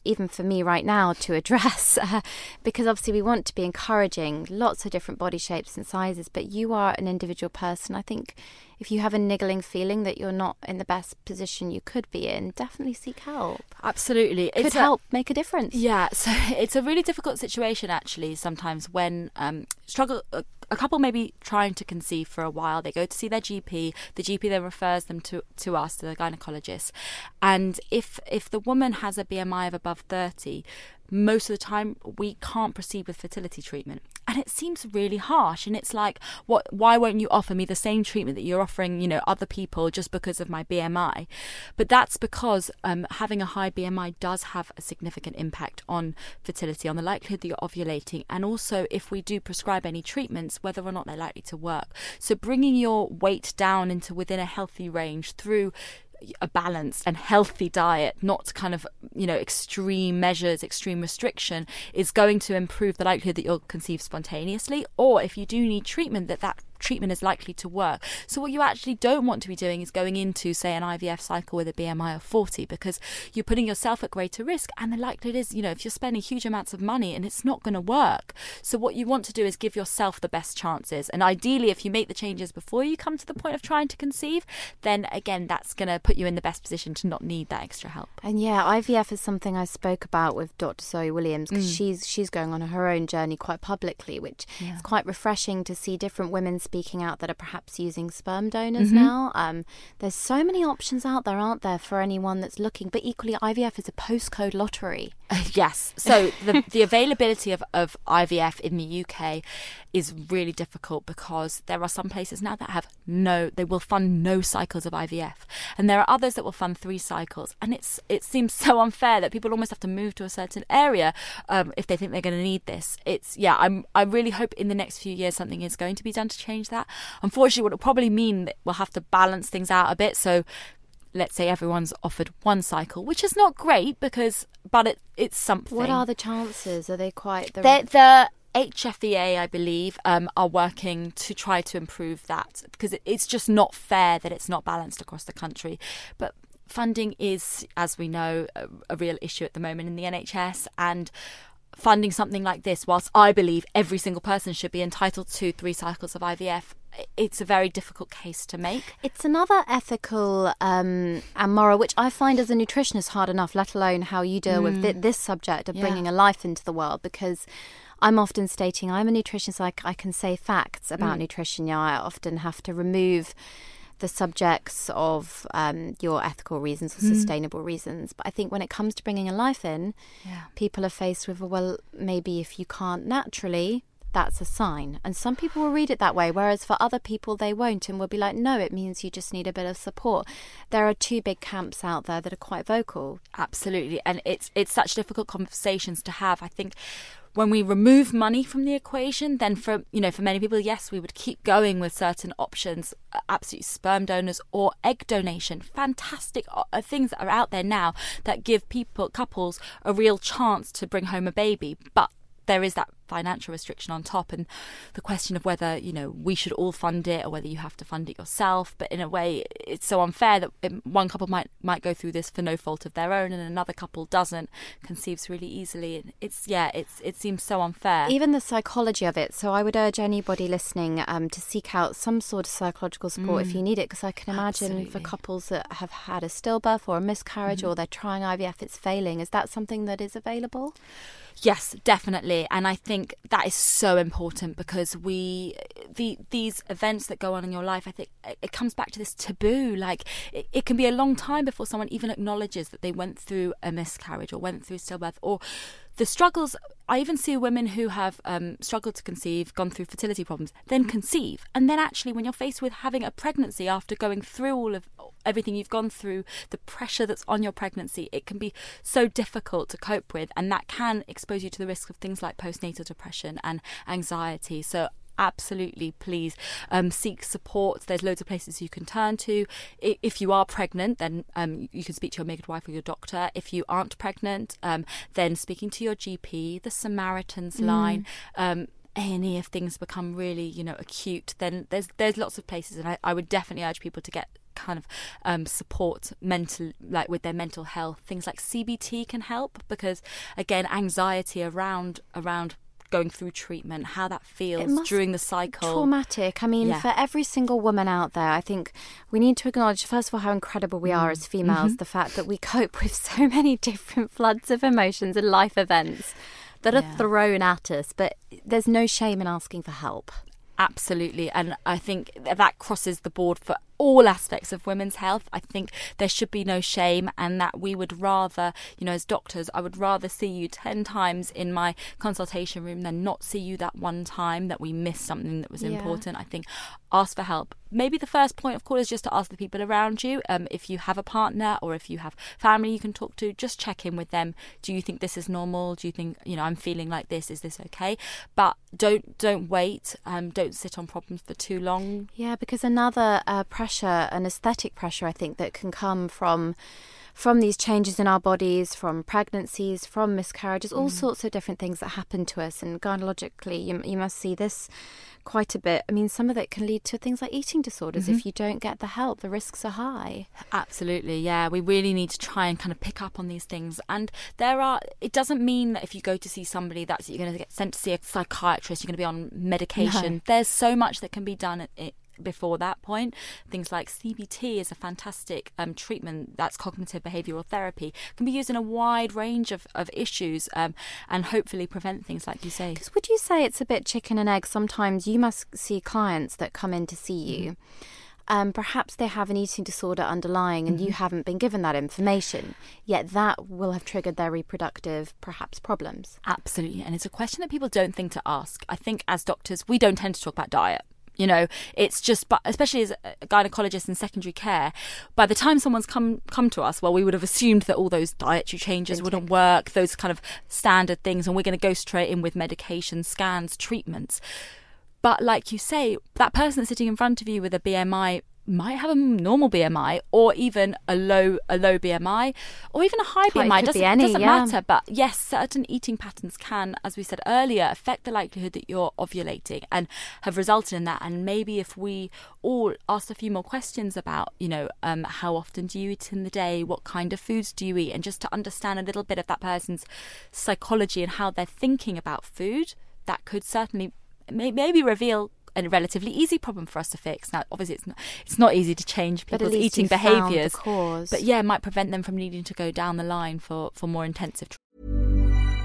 even for me right now, to address, uh, because obviously we want to be encouraging lots of different body shapes and sizes, but you are an individual person. I think if you have a niggling feeling that you're not in the best position you could be in, definitely seek help. Absolutely. Could it's help a, make a difference. Yeah, so it's a really difficult situation actually sometimes when um, struggle a, a couple may be trying to conceive for a while. They go to see their G P. The G P then refers them to, to us, to the gynecologist. And if if the woman has a B M I of above thirty, most of the time we can't proceed with fertility treatment. And it seems really harsh. And it's like, what? Why won't you offer me the same treatment that you're offering, you know, other people just because of my B M I? But that's because um, having a high B M I does have a significant impact on fertility, on the likelihood that you're ovulating, and also if we do prescribe any treatments, whether or not they're likely to work. So bringing your weight down into within a healthy range through a balanced and healthy diet, not kind of, you know, extreme measures, extreme restriction, is going to improve the likelihood that you'll conceive spontaneously, or if you do need treatment, that that treatment is likely to work. So what you actually don't want to be doing is going into, say, an I V F cycle with a B M I of forty, because you're putting yourself at greater risk, and the likelihood is, you know, if you're spending huge amounts of money and it's not going to work. So what you want to do is give yourself the best chances, and ideally if you make the changes before you come to the point of trying to conceive, then again that's going to put you in the best position to not need that extra help. And yeah, I V F is something I spoke about with Doctor Zoe Williams, because Mm. she's she's going on her own journey quite publicly, which Yeah. is quite refreshing to see different women speaking out that are perhaps using sperm donors Mm-hmm. now. Um, there's so many options out there, aren't there, for anyone that's looking? But equally, I V F is a postcode lottery. Uh, yes. So the the availability of, of I V F in the U K is really difficult, because there are some places now that have no, they will fund no cycles of I V F, and there are others that will fund three cycles, and it's it seems so unfair that people almost have to move to a certain area um, if they think they're going to need this. It's yeah, I'm I really hope in the next few years something is going to be done to change that. Unfortunately, what it'll probably mean that we'll have to balance things out a bit. So let's say everyone's offered one cycle, which is not great, because but it it's something. What are the chances? Are they quite the The, the H F E A, I believe, um, are working to try to improve that, because it, it's just not fair that it's not balanced across the country. But funding is, as we know, a, a real issue at the moment in the N H S, and funding something like this, whilst I believe every single person should be entitled to three cycles of I V F, it's a very difficult case to make. It's another ethical um, and moral, which I find as a nutritionist hard enough, let alone how you deal mm. with th- this subject of yeah. bringing a life into the world, because I'm often stating I'm a nutritionist, I, I can say facts about mm. nutrition. Yeah, I often have to remove the subjects of um, your ethical reasons or mm. sustainable reasons. But I think when it comes to bringing a life in, yeah. people are faced with, well, maybe if you can't naturally, that's a sign. And some people will read it that way, whereas for other people they won't, and will be like, no, it means you just need a bit of support. There are two big camps out there that are quite vocal. Absolutely. And it's it's such difficult conversations to have. I think when we remove money from the equation, then for you know for many people, yes, we would keep going with certain options, absolutely sperm donors or egg donation, fantastic uh, things that are out there now that give people couples a real chance to bring home a baby. But there is that financial restriction on top, and the question of whether you know we should all fund it or whether you have to fund it yourself. But in a way, it's so unfair that it, one couple might might go through this for no fault of their own, and another couple doesn't, conceives really easily. And it's yeah, it's it seems so unfair. Even the psychology of it. So I would urge anybody listening um, to seek out some sort of psychological support mm. if you need it, because I can imagine Absolutely. for couples that have had a stillbirth or a miscarriage mm. or they're trying I V F, it's failing. Is that something that is available? Yes, definitely. And I think that is so important, because we, the these events that go on in your life, I think it comes back to this taboo. Like it, it can be a long time before someone even acknowledges that they went through a miscarriage or went through stillbirth, or the struggles. I even see women who have um, struggled to conceive, gone through fertility problems, then conceive. And then actually when you're faced with having a pregnancy after going through all of everything you've gone through, the pressure that's on your pregnancy, it can be so difficult to cope with. And that can expose you to the risk of things like postnatal depression and anxiety. So absolutely, please um, seek support. There's loads of places you can turn to. If you are pregnant, then um, you can speak to your midwife or your doctor. If you aren't pregnant, um, then speaking to your G P, the Samaritan's mm. line, um, A and E if things become really, you know, acute, then there's there's lots of places, and I, I would definitely urge people to get kind of um, support mental, like with their mental health. Things like C B T can help because, again, anxiety around around going through treatment, how that feels during the cycle. Traumatic. I mean, yeah. for every single woman out there, I think we need to acknowledge, first of all, how incredible we are as females, mm-hmm. the fact that we cope with so many different floods of emotions and life events that yeah. are thrown at us, but there's no shame in asking for help. Absolutely. And I think that crosses the board for all aspects of women's health. I think there should be no shame, and that we would rather, you know, as doctors, I would rather see you ten times in my consultation room than not see you that one time that we missed something that was yeah. important. I think ask for help. Maybe the first point of call is just to ask the people around you. Um, if you have a partner or if you have family you can talk to, just check in with them. Do you think this is normal? Do you think, you know, I'm feeling like this? Is this okay? But don't don't wait. Um, don't sit on problems for too long. Yeah, because another uh, pressure, an aesthetic pressure, I think, that can come from from these changes in our bodies, from pregnancies, from miscarriages, all mm. sorts of different things that happen to us. And gynecologically, you, you must see this quite a bit. I mean, some of it can lead to things like eating disorders. Mm-hmm. If you don't get the help, the risks are high. Absolutely, yeah. We really need to try and kind of pick up on these things. And there are, it doesn't mean that if you go to see somebody that you're going to get sent to see a psychiatrist, you're going to be on medication. No. There's so much that can be done at it. Before that point, things like C B T is a fantastic um, treatment. That's cognitive behavioural therapy, can be used in a wide range of, of issues um, and hopefully prevent things like you say. Because would you say it's a bit chicken and egg? Sometimes you must see clients that come in to see you. Mm-hmm. Um, perhaps they have an eating disorder underlying and mm-hmm. you haven't been given that information, yet that will have triggered their reproductive, perhaps, problems. Absolutely. And it's a question that people don't think to ask. I think as doctors, we don't tend to talk about diet. You know, it's just, but especially as a gynecologist in secondary care, by the time someone's come come to us, well, we would have assumed that all those dietary changes wouldn't work, those kind of standard things, and we're going to go straight in with medication, scans, treatments. But like you say, that person sitting in front of you with a B M I might have a normal B M I, or even a low a low B M I, or even a high B M I. It doesn't, any, doesn't yeah. matter. But yes, certain eating patterns can, as we said earlier, affect the likelihood that you're ovulating and have resulted in that. And maybe if we all asked a few more questions about, you know, um, how often do you eat in the day, what kind of foods do you eat, and just to understand a little bit of that person's psychology and how they're thinking about food, that could certainly maybe reveal a relatively easy problem for us to fix. Now, obviously, it's not, it's not easy to change people's eating behaviours, but yeah, it might prevent them from needing to go down the line for, for more intensive treatment.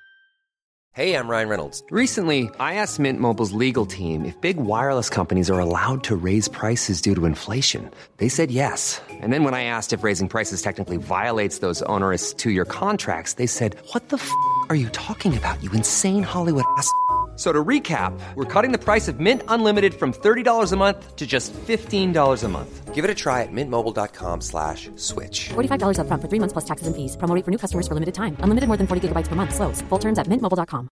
Hey, I'm Ryan Reynolds. Recently, I asked Mint Mobile's legal team if big wireless companies are allowed to raise prices due to inflation. They said yes. And then when I asked if raising prices technically violates those onerous two-year contracts, they said, "What the f*** are you talking about, you insane Hollywood ass f- So to recap, we're cutting the price of Mint Unlimited from thirty dollars a month to just fifteen dollars a month. Give it a try at mintmobile.com slash switch. forty-five dollars up front for three months plus taxes and fees. Promo rate for new customers for limited time. Unlimited more than forty gigabytes per month. Slows full terms at mint mobile dot com.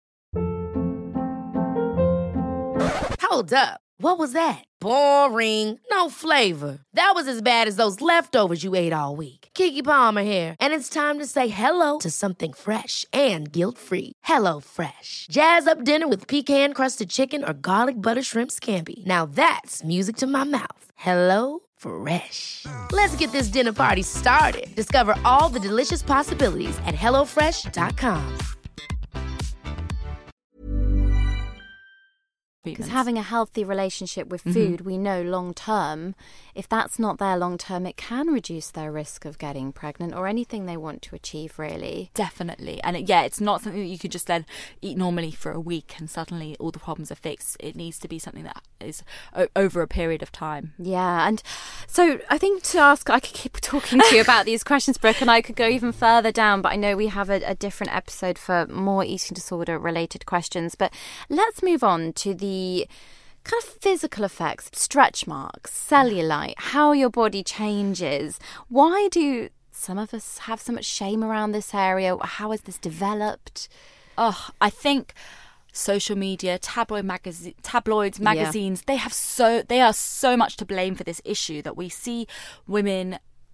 Hold up. What was that? Boring. No flavor. That was as bad as those leftovers you ate all week. Keke Palmer here, and it's time to say hello to something fresh and guilt-free. Hello Fresh. Jazz up dinner with pecan-crusted chicken or garlic butter shrimp scampi. Now that's music to my mouth. Hello Fresh. Let's get this dinner party started. Discover all the delicious possibilities at hello fresh dot com. Because having a healthy relationship with food, mm-hmm. we know long term, if that's not there long term, it can reduce their risk of getting pregnant or anything they want to achieve, really. Definitely. And it, yeah, it's not something that you could just then eat normally for a week and suddenly all the problems are fixed. It needs to be something that is o- over a period of time. Yeah. And so I think to ask, I could keep talking to you about these questions, Brooke, and I could go even further down, but I know we have a, a different episode for more eating disorder related questions. But let's move on to the The kind of physical effects, stretch marks, cellulite, how your body changes. Why do some of us have so much shame around this area? How has this developed? Oh, I think social media, tabloid magazine, tabloids, magazines, yeah. they have so they are so much to blame for this issue that we see women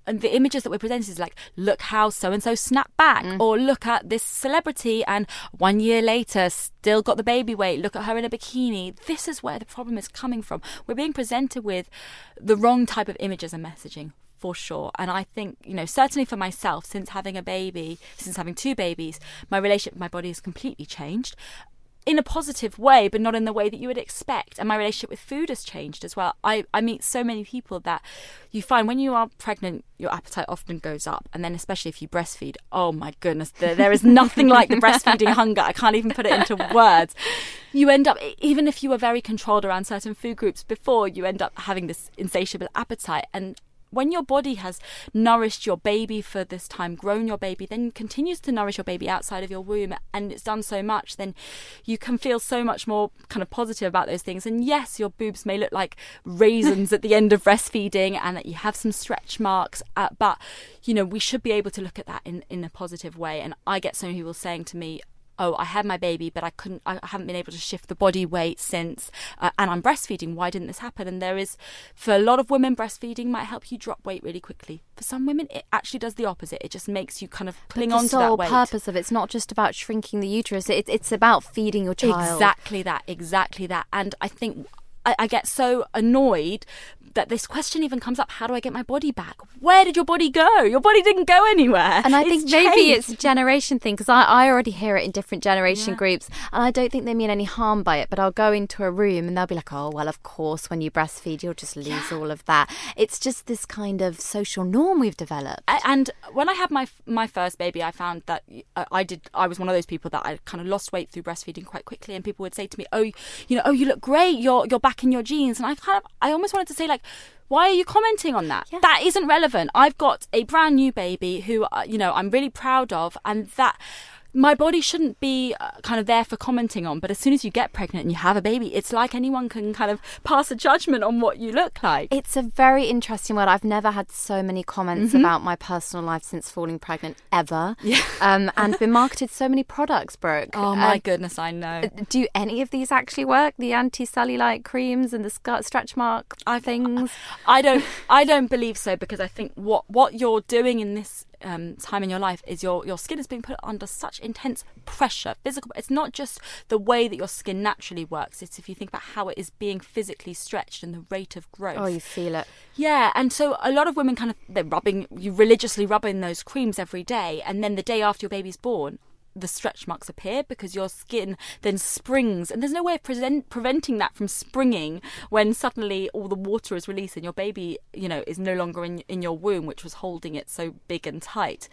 and the images that we're presented is like, look how so-and-so snapped back, mm. or look at this celebrity and one year later still got the baby weight, look at her in a bikini. This is where the problem is coming from. We're being presented with the wrong type of images and messaging, for sure. And I think, you know, certainly for myself, since having a baby, since having two babies, my relationship with my body has completely changed. In a positive way, but not in the way that you would expect. And my relationship with food has changed as well. I, I meet so many people that you find when you are pregnant, your appetite often goes up. And then especially if you breastfeed, oh my goodness, there, there is nothing like the breastfeeding hunger. I can't even put it into words. You end up, even if you were very controlled around certain food groups before, you end up having this insatiable appetite. And when your body has nourished your baby for this time, grown your baby, then continues to nourish your baby outside of your womb, and it's done so much, then you can feel so much more kind of positive about those things. And yes, your boobs may look like raisins at the end of breastfeeding and that you have some stretch marks, uh, but, you know, we should be able to look at that in, in a positive way. And I get so many people saying to me, oh, I had my baby, but I couldn't, I haven't been able to shift the body weight since, uh, and I'm breastfeeding. Why didn't this happen? And there is, for a lot of women, breastfeeding might help you drop weight really quickly. For some women, it actually does the opposite. It just makes you kind of cling on to that weight. The sole purpose of it's not just about shrinking the uterus. It, it's about feeding your child. Exactly that, exactly that. And I think I, I get so annoyed that this question even comes up. How do I get my body back? Where did your body go? Your body didn't go anywhere. And I it's think changed. maybe it's a generation thing, because I, I already hear it in different generation yeah. groups, and I don't think they mean any harm by it, but I'll go into a room and they'll be like, oh, well, of course, when you breastfeed, you'll just lose yeah. all of that. It's just this kind of social norm we've developed. And when I had my my first baby, I found that I did. I was one of those people that I kind of lost weight through breastfeeding quite quickly, and people would say to me, oh, you know, oh, you look great. You're you're back in your jeans. And I kind of, I almost wanted to say, like, why are you commenting on that? Yeah. That isn't relevant. I've got a brand new baby who, uh, you know, I'm really proud of, and that my body shouldn't be uh, kind of there for commenting on. But as soon as you get pregnant and you have a baby, it's like anyone can kind of pass a judgment on what you look like. It's a very interesting word. I've never had so many comments mm-hmm. about my personal life since falling pregnant ever. Yeah. Um, and been marketed so many products, Brooke. Oh my um, goodness, I know. Do any of these actually work? The anti-cellulite creams and the sc- stretch mark I, things? I don't. I don't believe so, because I think what what you're doing in this Um, time in your life is your your skin is being put under such intense pressure, physical. It's not just the way that your skin naturally works. It's if you think about how it is being physically stretched and the rate of growth. Oh, you feel it. Yeah, and so a lot of women kind of, they're rubbing, you religiously rubbing those creams every day, and then the day after your baby's born, the stretch marks appear because your skin then springs, and there's no way of present, preventing that from springing when suddenly all the water is released and your baby, you know, is no longer in in your womb, which was holding it so big and tight.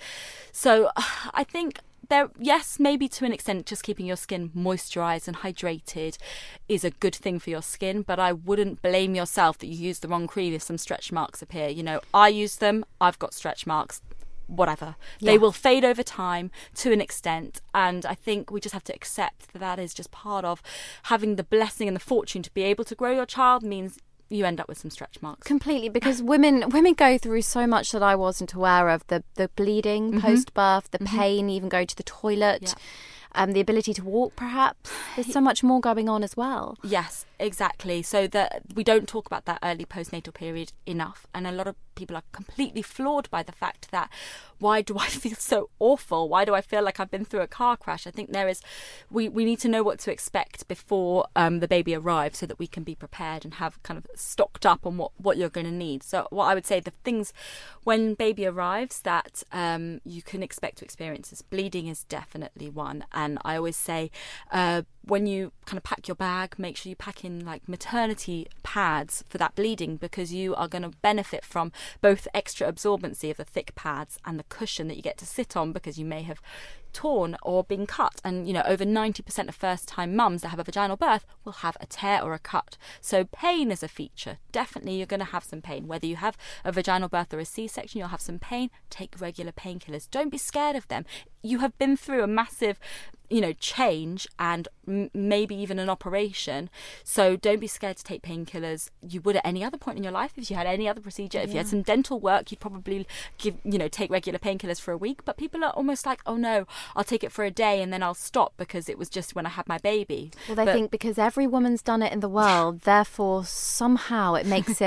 So I think there, yes, maybe to an extent, just keeping your skin moisturised and hydrated is a good thing for your skin, but I wouldn't blame yourself that you used the wrong cream if some stretch marks appear. You know, I use them, I've got stretch marks. Whatever. Yeah. They will fade over time to an extent, and I think we just have to accept that that is just part of having the blessing and the fortune to be able to grow your child. Means you end up with some stretch marks. Completely, because women women go through so much that I wasn't aware of. The the bleeding mm-hmm. post-birth, the mm-hmm. pain, even going to the toilet, yeah. um, the ability to walk, perhaps. There's so much more going on as well. Yes, exactly. So that we don't talk about that early postnatal period enough, and a lot of people are completely floored by the fact that, why do I feel so awful? Why do I feel like I've been through a car crash? I think there is, we, we need to know what to expect before um, the baby arrives, so that we can be prepared and have kind of stocked up on what, what you're going to need. So what I would say, the things when baby arrives that um, you can expect to experience is bleeding is definitely one. And I always say, uh, when you kind of pack your bag, make sure you pack in like maternity pads for that bleeding, because you are going to benefit from both extra absorbency of the thick pads and the cushion that you get to sit on, because you may have torn or been cut. And you know, over ninety percent of first time mums that have a vaginal birth will have a tear or a cut. So pain is a feature. Definitely you're going to have some pain. Whether you have a vaginal birth or a C-section, you'll have some pain. Take regular painkillers. Don't be scared of them. You have been through a massive, you know, change and m- maybe even an operation. So don't be scared to take painkillers. You would at any other point in your life. If you had any other procedure, yeah. if you had some dental work, you'd probably give, you know, take regular painkillers for a week. But people are almost like, oh no, I'll take it for a day and then I'll stop because it was just when I had my baby. Well, they but, think because every woman's done it in the world, therefore somehow it makes it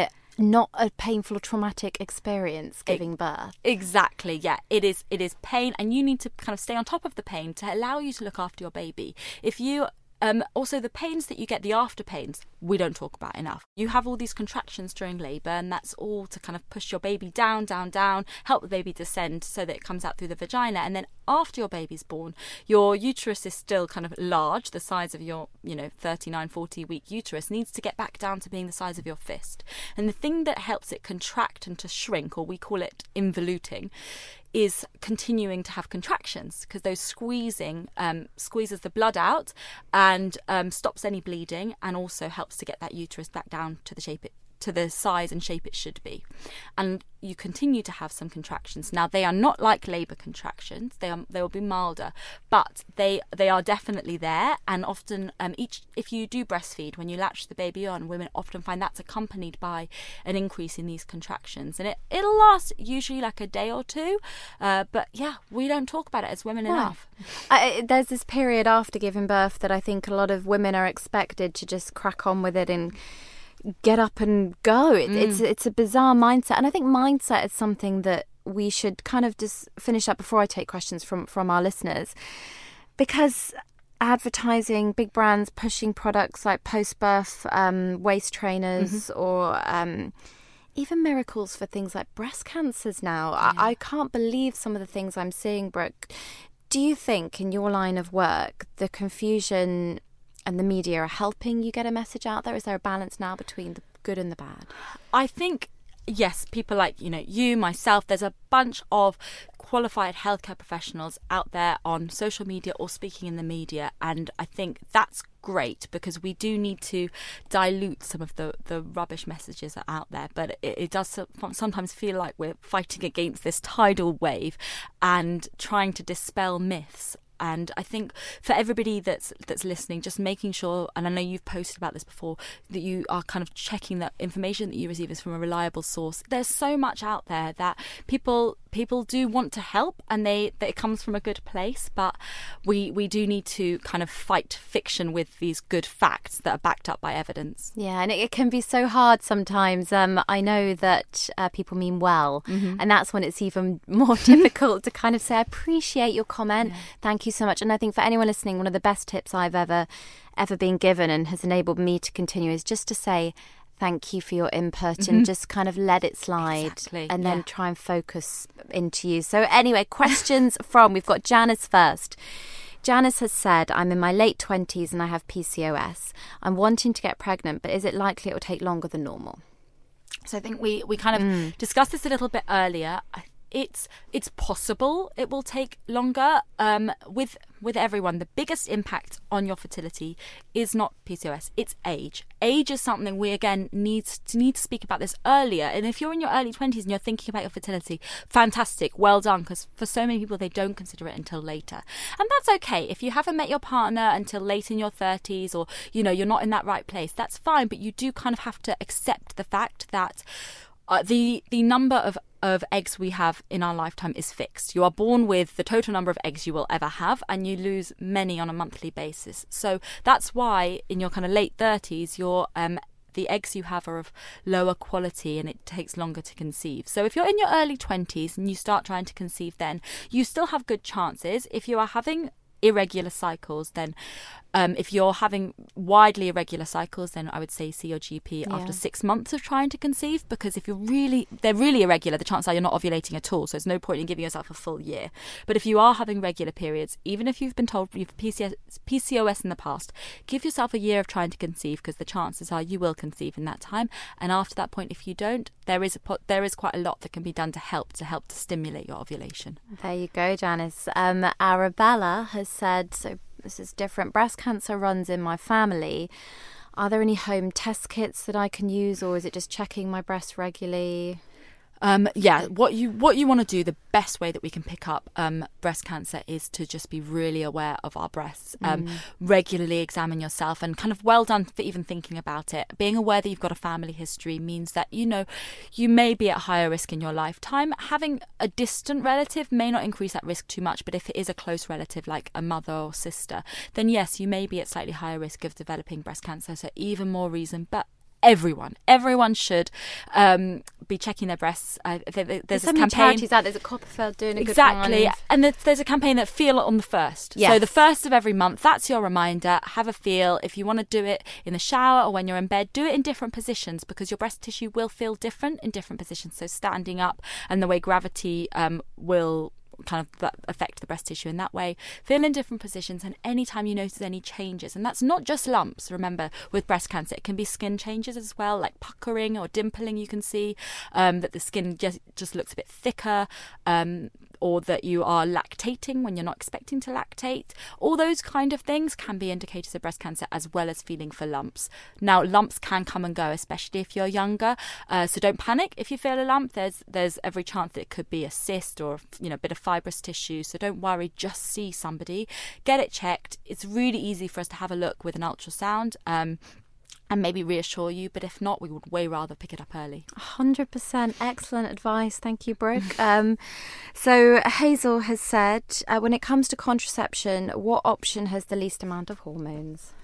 not a painful or traumatic experience giving birth. Exactly, yeah. It is it is pain, and you need to kind of stay on top of the pain to allow you to look after your baby. If you Um, also, the pains that you get, the after pains, we don't talk about enough. You have all these contractions during labour, and that's all to kind of push your baby down, down, down, help the baby descend so that it comes out through the vagina. And then after your baby's born, your uterus is still kind of large, the size of your, you know, thirty-nine, forty week uterus needs to get back down to being the size of your fist. And the thing that helps it contract and to shrink, or we call it involuting, is continuing to have contractions, because those squeezing um, squeezes the blood out and um, stops any bleeding, and also helps to get that uterus back down to the shape it to the size and shape it should be. And you continue to have some contractions. Now, they are not like labour contractions. They are they will be milder, but they they are definitely there. And often, um, each if you do breastfeed, when you latch the baby on, women often find that's accompanied by an increase in these contractions, and it it'll last usually like a day or two. Uh, but yeah, we don't talk about it as women no. enough. I, there's this period after giving birth that I think a lot of women are expected to just crack on with it and get up and go. It, mm. It's it's a bizarre mindset, and I think mindset is something that we should kind of just finish up before I take questions from from our listeners, because advertising, big brands pushing products like post-birth um, waist trainers, mm-hmm. or um, even miracles for things like breast cancers now. Yeah. I, I can't believe some of the things I'm seeing, Brooke. Do you think in your line of work the confusion and the media are helping you get a message out there? Is there a balance now between the good and the bad? I think, yes, people like, you know, you, myself, there's a bunch of qualified healthcare professionals out there on social media or speaking in the media, and I think that's great, because we do need to dilute some of the, the rubbish messages that are out there, but it, it does sometimes feel like we're fighting against this tidal wave and trying to dispel myths. And I think for everybody that's that's listening, just making sure, and I know you've posted about this before, that you are kind of checking that information that you receive is from a reliable source. There's so much out there that people people do want to help, and they that it comes from a good place, but we we do need to kind of fight fiction with these good facts that are backed up by evidence. Yeah, and it, it can be so hard sometimes. Um, I know that uh, people mean well, mm-hmm. and that's when it's even more difficult to kind of say, I appreciate your comment. Yeah. Thank you so much. And I think for anyone listening, one of the best tips I've ever ever been given and has enabled me to continue is just to say thank you for your input, mm-hmm. and just kind of let it slide, exactly. and then yeah. try and focus into you. So anyway, questions from, we've got Janice first. Janice has said, I'm in my late twenties and I have P C O S. I'm wanting to get pregnant, but is it likely it will take longer than normal? So I think we, we kind of mm. discussed this a little bit earlier. I It's it's possible it will take longer. Um, with with everyone, the biggest impact on your fertility is not P C O S, it's age. Age is something we again need to need to speak about this earlier. And if you're in your early twenties and you're thinking about your fertility, fantastic, well done, because for so many people they don't consider it until later, and that's okay. If you haven't met your partner until late in your thirties, or you know you're not in that right place, that's fine. But you do kind of have to accept the fact that uh, the the number of of eggs we have in our lifetime is fixed. You are born with the total number of eggs you will ever have, and you lose many on a monthly basis. So that's why in your kind of late thirties, your um the eggs you have are of lower quality and it takes longer to conceive. So if you're in your early twenties and you start trying to conceive then, you still have good chances. If you are having irregular cycles, then um, if you're having widely irregular cycles, then I would say see your G P yeah. after six months of trying to conceive, because if you're really they're really irregular, the chances are you're not ovulating at all, so there's no point in giving yourself a full year. But if you are having regular periods, even if you've been told you've P C O S in the past, give yourself a year of trying to conceive, because the chances are you will conceive in that time. And after that point, if you don't, there is a there is quite a lot that can be done to help to help to stimulate your ovulation. There you go, Janice. Um, Arabella has said, so this is different. Breast cancer runs in my family. Are there any home test kits that I can use, or is it just checking my breasts regularly? Um, yeah, what you what you want to do, the best way that we can pick up um, breast cancer is to just be really aware of our breasts. Um, mm. Regularly examine yourself, and kind of well done for even thinking about it. Being aware that you've got a family history means that, you know, you may be at higher risk in your lifetime. Having a distant relative may not increase that risk too much, but if it is a close relative like a mother or sister, then yes, you may be at slightly higher risk of developing breast cancer. So even more reason, but everyone, everyone should um, be checking their breasts. Uh, there, there's, there's this so many campaign. charities out. There's a Copperfield doing a exactly. good one. And there's, there's a campaign that Feel It on the first. Yes. So the first of every month, that's your reminder. Have a feel. If you want to do it in the shower or when you're in bed, do it in different positions because your breast tissue will feel different in different positions. So standing up and the way gravity um, will kind of affect the breast tissue in that way. Feel in different positions, and anytime you notice any changes, and that's not just lumps, remember, with breast cancer, it can be skin changes as well, like puckering or dimpling. You can see um, that the skin just, just looks a bit thicker, um, or that you are lactating when you're not expecting to lactate. All those kind of things can be indicators of breast cancer, as well as feeling for lumps. Now, lumps can come and go, especially if you're younger, uh, so don't panic if you feel a lump. There's there's every chance that it could be a cyst or, you know, a bit of fibrous tissue, so don't worry, just see somebody, get it checked. It's really easy for us to have a look with an ultrasound um, and maybe reassure you, but if not, we would way rather pick it up early. one hundred percent excellent advice. Thank you, Brooke. um, so Hazel has said, uh, when it comes to contraception, what option has the least amount of hormones?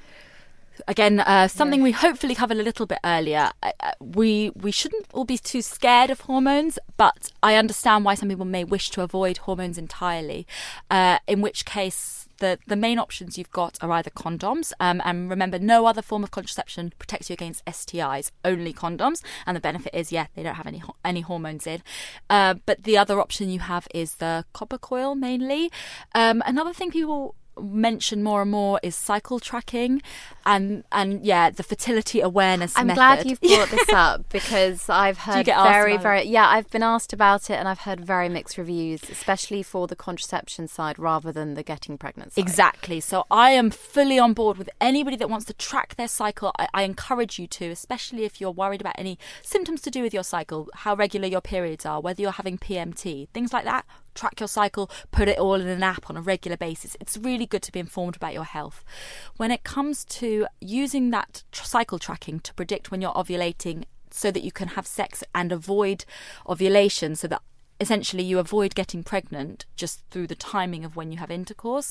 Again, uh, something yeah. we hopefully covered a little bit earlier. Uh, we we shouldn't all be too scared of hormones, but I understand why some people may wish to avoid hormones entirely, uh, in which case the, the main options you've got are either condoms, um, and remember, no other form of contraception protects you against S T Is, only condoms, and the benefit is, yeah, they don't have any any hormones in. Uh, but the other option you have is the copper coil, mainly. Um, another thing people mention more and more is cycle tracking, and and yeah, the fertility awareness I'm method. glad you've brought this up because I've heard very very it? yeah I've been asked about it, and I've heard very mixed reviews, especially for the contraception side rather than the getting pregnant side. Exactly. So I am fully on board with anybody that wants to track their cycle. I, I encourage you to, especially if you're worried about any symptoms to do with your cycle, how regular your periods are, whether you're having P M T, things like that. Track your cycle, put it all in an app on a regular basis. It's really good to be informed about your health. When it comes to using that tr- cycle tracking to predict when you're ovulating so that you can have sex and avoid ovulation, so that essentially you avoid getting pregnant just through the timing of when you have intercourse,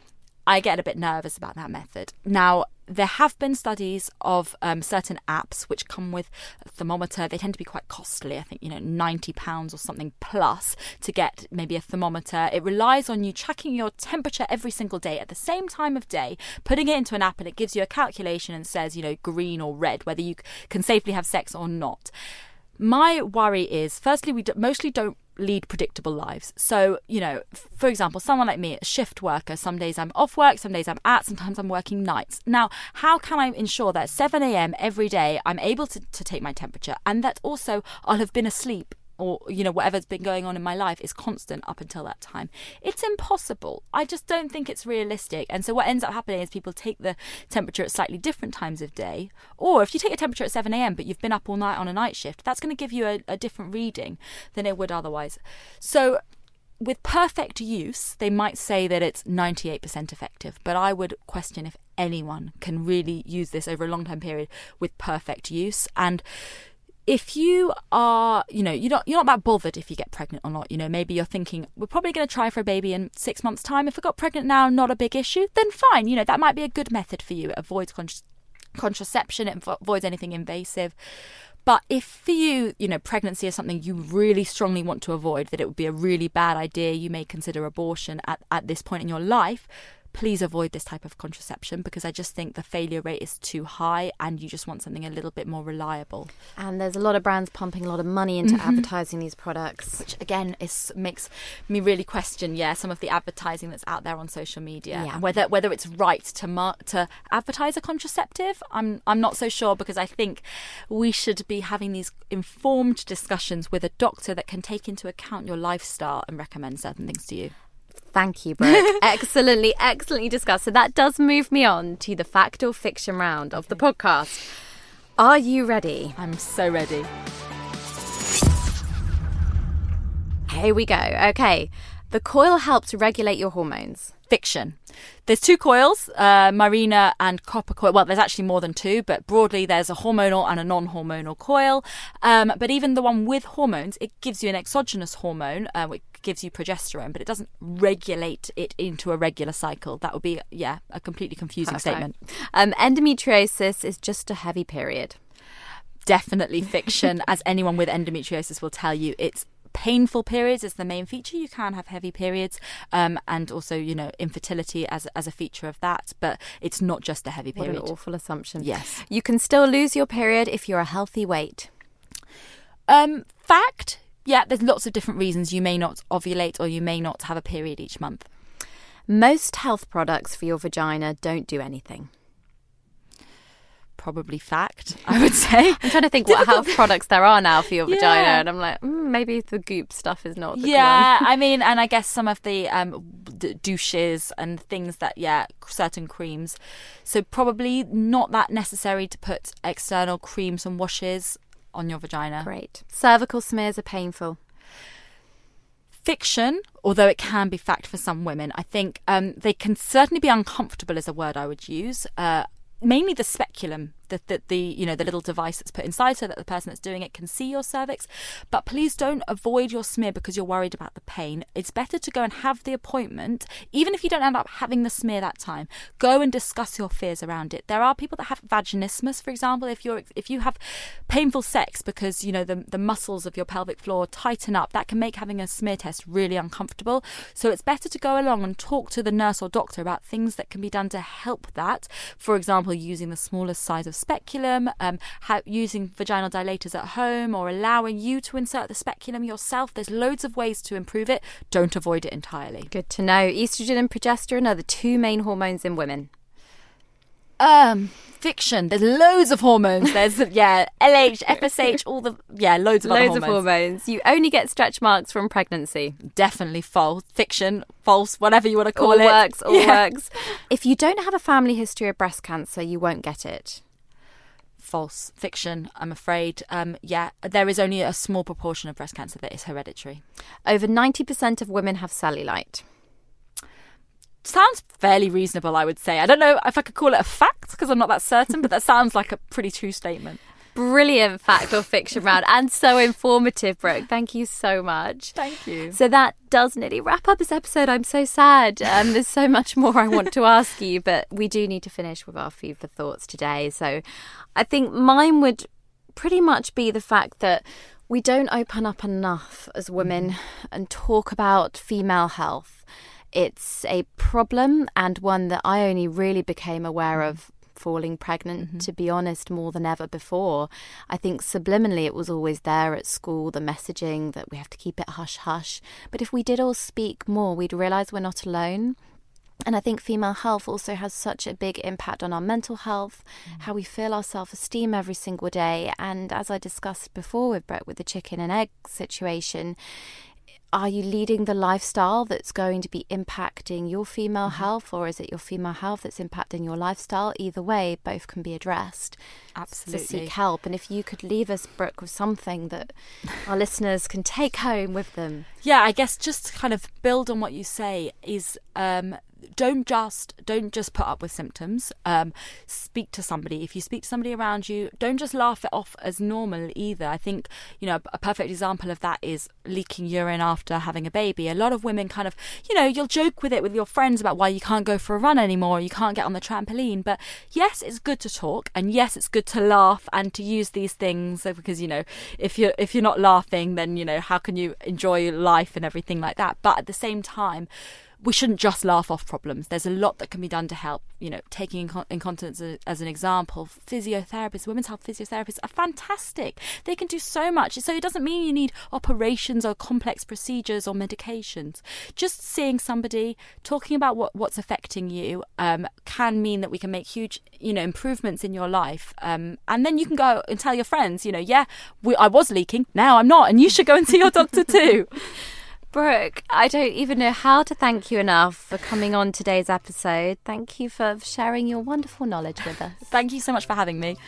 I get a bit nervous about that method. Now, there have been studies of um, certain apps which come with a thermometer. They tend to be quite costly. I think, you know, ninety pounds or something plus to get maybe a thermometer. It relies on you tracking your temperature every single day at the same time of day, putting it into an app, and it gives you a calculation and says, you know, green or red, whether you can safely have sex or not. My worry is, firstly, we d- mostly don't lead predictable lives. So, you know, for example, someone like me, a shift worker, some days I'm off work, some days I'm at, sometimes I'm working nights. Now, how can I ensure that at seven a.m. every day I'm able to, to take my temperature, and that also I'll have been asleep, or, you know, whatever's been going on in my life is constant up until that time? It's impossible. I just don't think it's realistic. And so what ends up happening is people take the temperature at slightly different times of day. Or if you take a temperature at seven a.m. but you've been up all night on a night shift, that's going to give you a, a different reading than it would otherwise. So with perfect use, they might say that it's ninety-eight percent effective, but I would question if anyone can really use this over a long time period with perfect use. And if you are, you know, you're not, you're not that bothered if you get pregnant or not, you know, maybe you're thinking, we're probably going to try for a baby in six months' time. If I got pregnant now, not a big issue, then fine. You know, that might be a good method for you. It avoids contra- contraception, it avoids anything invasive. But if for you, you know, pregnancy is something you really strongly want to avoid, that it would be a really bad idea, you may consider abortion at, at this point in your life, please avoid this type of contraception, because I just think the failure rate is too high and you just want something a little bit more reliable. And there's a lot of brands pumping a lot of money into mm-hmm. advertising these products. Which, again, is, makes me really question, yeah, some of the advertising that's out there on social media. Yeah. And whether whether it's right to mar- to advertise a contraceptive, I'm, I'm not so sure, because I think we should be having these informed discussions with a doctor that can take into account your lifestyle and recommend certain things to you. Thank you, Brooke. excellently, excellently discussed. So that does move me on to the fact or fiction round of the podcast. Are you ready? I'm so ready. Here we go. Okay. The coil helps regulate your hormones. Fiction. There's two coils, uh, Mirena and copper coil. Well, there's actually more than two, but broadly there's a hormonal and a non-hormonal coil. Um, but even the one with hormones, it gives you an exogenous hormone, uh, which gives you progesterone, but it doesn't regulate it into a regular cycle. That would be, yeah, a completely confusing Perfect. statement. Um, endometriosis is just a heavy period. definitely fiction. As anyone with endometriosis will tell you, it's painful periods is the main feature. You can have heavy periods, um, and also, you know, infertility as as a feature of that. But it's not just a heavy period. What an awful assumption. Yes. You can still lose your period if you're a healthy weight. Um, fact, yeah, there's lots of different reasons you may not ovulate or you may not have a period each month. Most health products for your vagina don't do anything. Probably fact, I would say. I'm trying to think what health products there are now for your Yeah. vagina, and I'm like, mm, maybe the goop stuff is not the Yeah, one. I mean, and I guess some of the um, d- douches and things that, yeah, certain creams. So probably not that necessary to put external creams and washes on your vagina. Great. Cervical smears are painful. Fiction, although it can be fact for some women. I think um, they can certainly be uncomfortable is a word I would use. Uh, mainly the speculum, the, the, the you know the little device that's put inside so that the person that's doing it can see your cervix. But please don't avoid your smear because you're worried about the pain. It's better to go and have the appointment, even if you don't end up having the smear that time. Go and discuss your fears around it. There are people that have vaginismus, for example. If you're if you have painful sex because you know the the muscles of your pelvic floor tighten up, that can make having a smear test really uncomfortable. So it's better to go along and talk to the nurse or doctor about things that can be done to help that. For example, using the smallest size of speculum, um, ha- using vaginal dilators at home, or allowing you to insert the speculum yourself. There's loads of ways to improve it. Don't avoid it entirely. Good to know. Estrogen and progesterone are the two main hormones in women. Um, fiction. There's loads of hormones. There's yeah, L H, F S H, all the yeah, loads of Loads other of hormones. hormones. You only get stretch marks from pregnancy. Definitely false. Fiction, false, whatever you want to call all it. works, all Yeah. works. If you don't have a family history of breast cancer, you won't get it. False. Fiction, I'm afraid. Um, yeah, there is only a small proportion of breast cancer that is hereditary. Over ninety percent of women have cellulite. Sounds fairly reasonable, I would say. I don't know if I could call it a fact because I'm not that certain, but that sounds like a pretty true statement. Brilliant fact or fiction round, and so informative, Brooke. Thank you so much. Thank you. So that does nearly wrap up this episode. I'm so sad. Um, there's so much more I want to ask you, but we do need to finish with our food for thoughts today. So I think mine would pretty much be the fact that we don't open up enough as women and talk about female health. It's a problem, and one that I only really became aware of falling pregnant, mm-hmm. to be honest, more than ever before. I think subliminally it was always there at school, the messaging that we have to keep it hush-hush. But if we did all speak more, we'd realise we're not alone. And I think female health also has such a big impact on our mental health, mm. how we feel our self-esteem every single day. And as I discussed before with Brett with the chicken and egg situation, are you leading the lifestyle that's going to be impacting your female mm-hmm. health, or is it your female health that's impacting your lifestyle? Either way, both can be addressed. Absolutely. To seek help. And if you could leave us, Brooke, with something that our listeners can take home with them. Yeah, I guess just to kind of build on what you say is um, don't just don't just put up with symptoms. Um, speak to somebody. If you speak to somebody around you, don't just laugh it off as normal either. I think, you know, a perfect example of that is leaking urine after having a baby. A lot of women kind of, you know, you'll joke with it with your friends about why you can't go for a run anymore, or you can't get on the trampoline. But yes, it's good to talk, and yes, it's good to laugh and to use these things, because, you know, if you're if you're not laughing, then, you know, how can you enjoy life and everything like that? But at the same time, we shouldn't just laugh off problems. There's a lot that can be done to help. You know, taking incont- incontinence as, as an example, physiotherapists, women's health physiotherapists are fantastic. They can do so much. So it doesn't mean you need operations or complex procedures or medications. Just seeing somebody, talking about what, what's affecting you, um, can mean that we can make huge, you know, improvements in your life. Um, and then you can go and tell your friends, you know, yeah, we, I was leaking, now I'm not, and you should go and see your doctor too. Brooke, I don't even know how to thank you enough for coming on today's episode. Thank you for sharing your wonderful knowledge with us. Thank you so much for having me.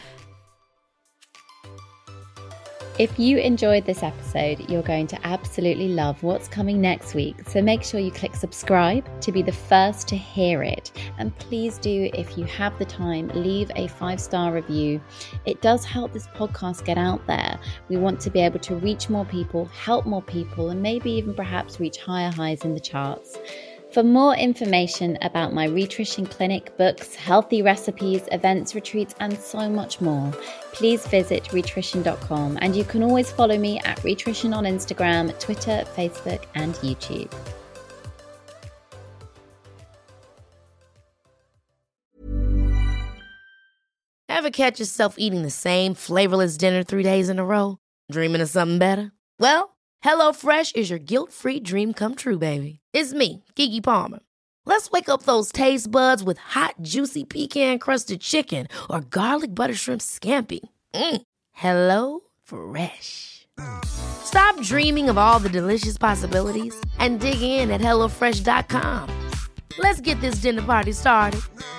If you enjoyed this episode, you're going to absolutely love what's coming next week. So make sure you click subscribe to be the first to hear it. And please do, if you have the time, leave a five-star review. It does help this podcast get out there. We want to be able to reach more people, help more people, and maybe even perhaps reach higher highs in the charts. For more information about my Rhitrition Clinic, books, healthy recipes, events, retreats, and so much more, please visit rhitrition dot com, and you can always follow me at Rhitrition on Instagram, Twitter, Facebook, and YouTube. Ever catch yourself eating the same flavorless dinner three days in a row? Dreaming of something better? Well, HelloFresh is your guilt-free dream come true, baby. It's me, Keke Palmer. Let's wake up those taste buds with hot, juicy pecan-crusted chicken or garlic butter shrimp scampi. Mm. Hello Fresh. Stop dreaming of all the delicious possibilities and dig in at hello fresh dot com. Let's get this dinner party started.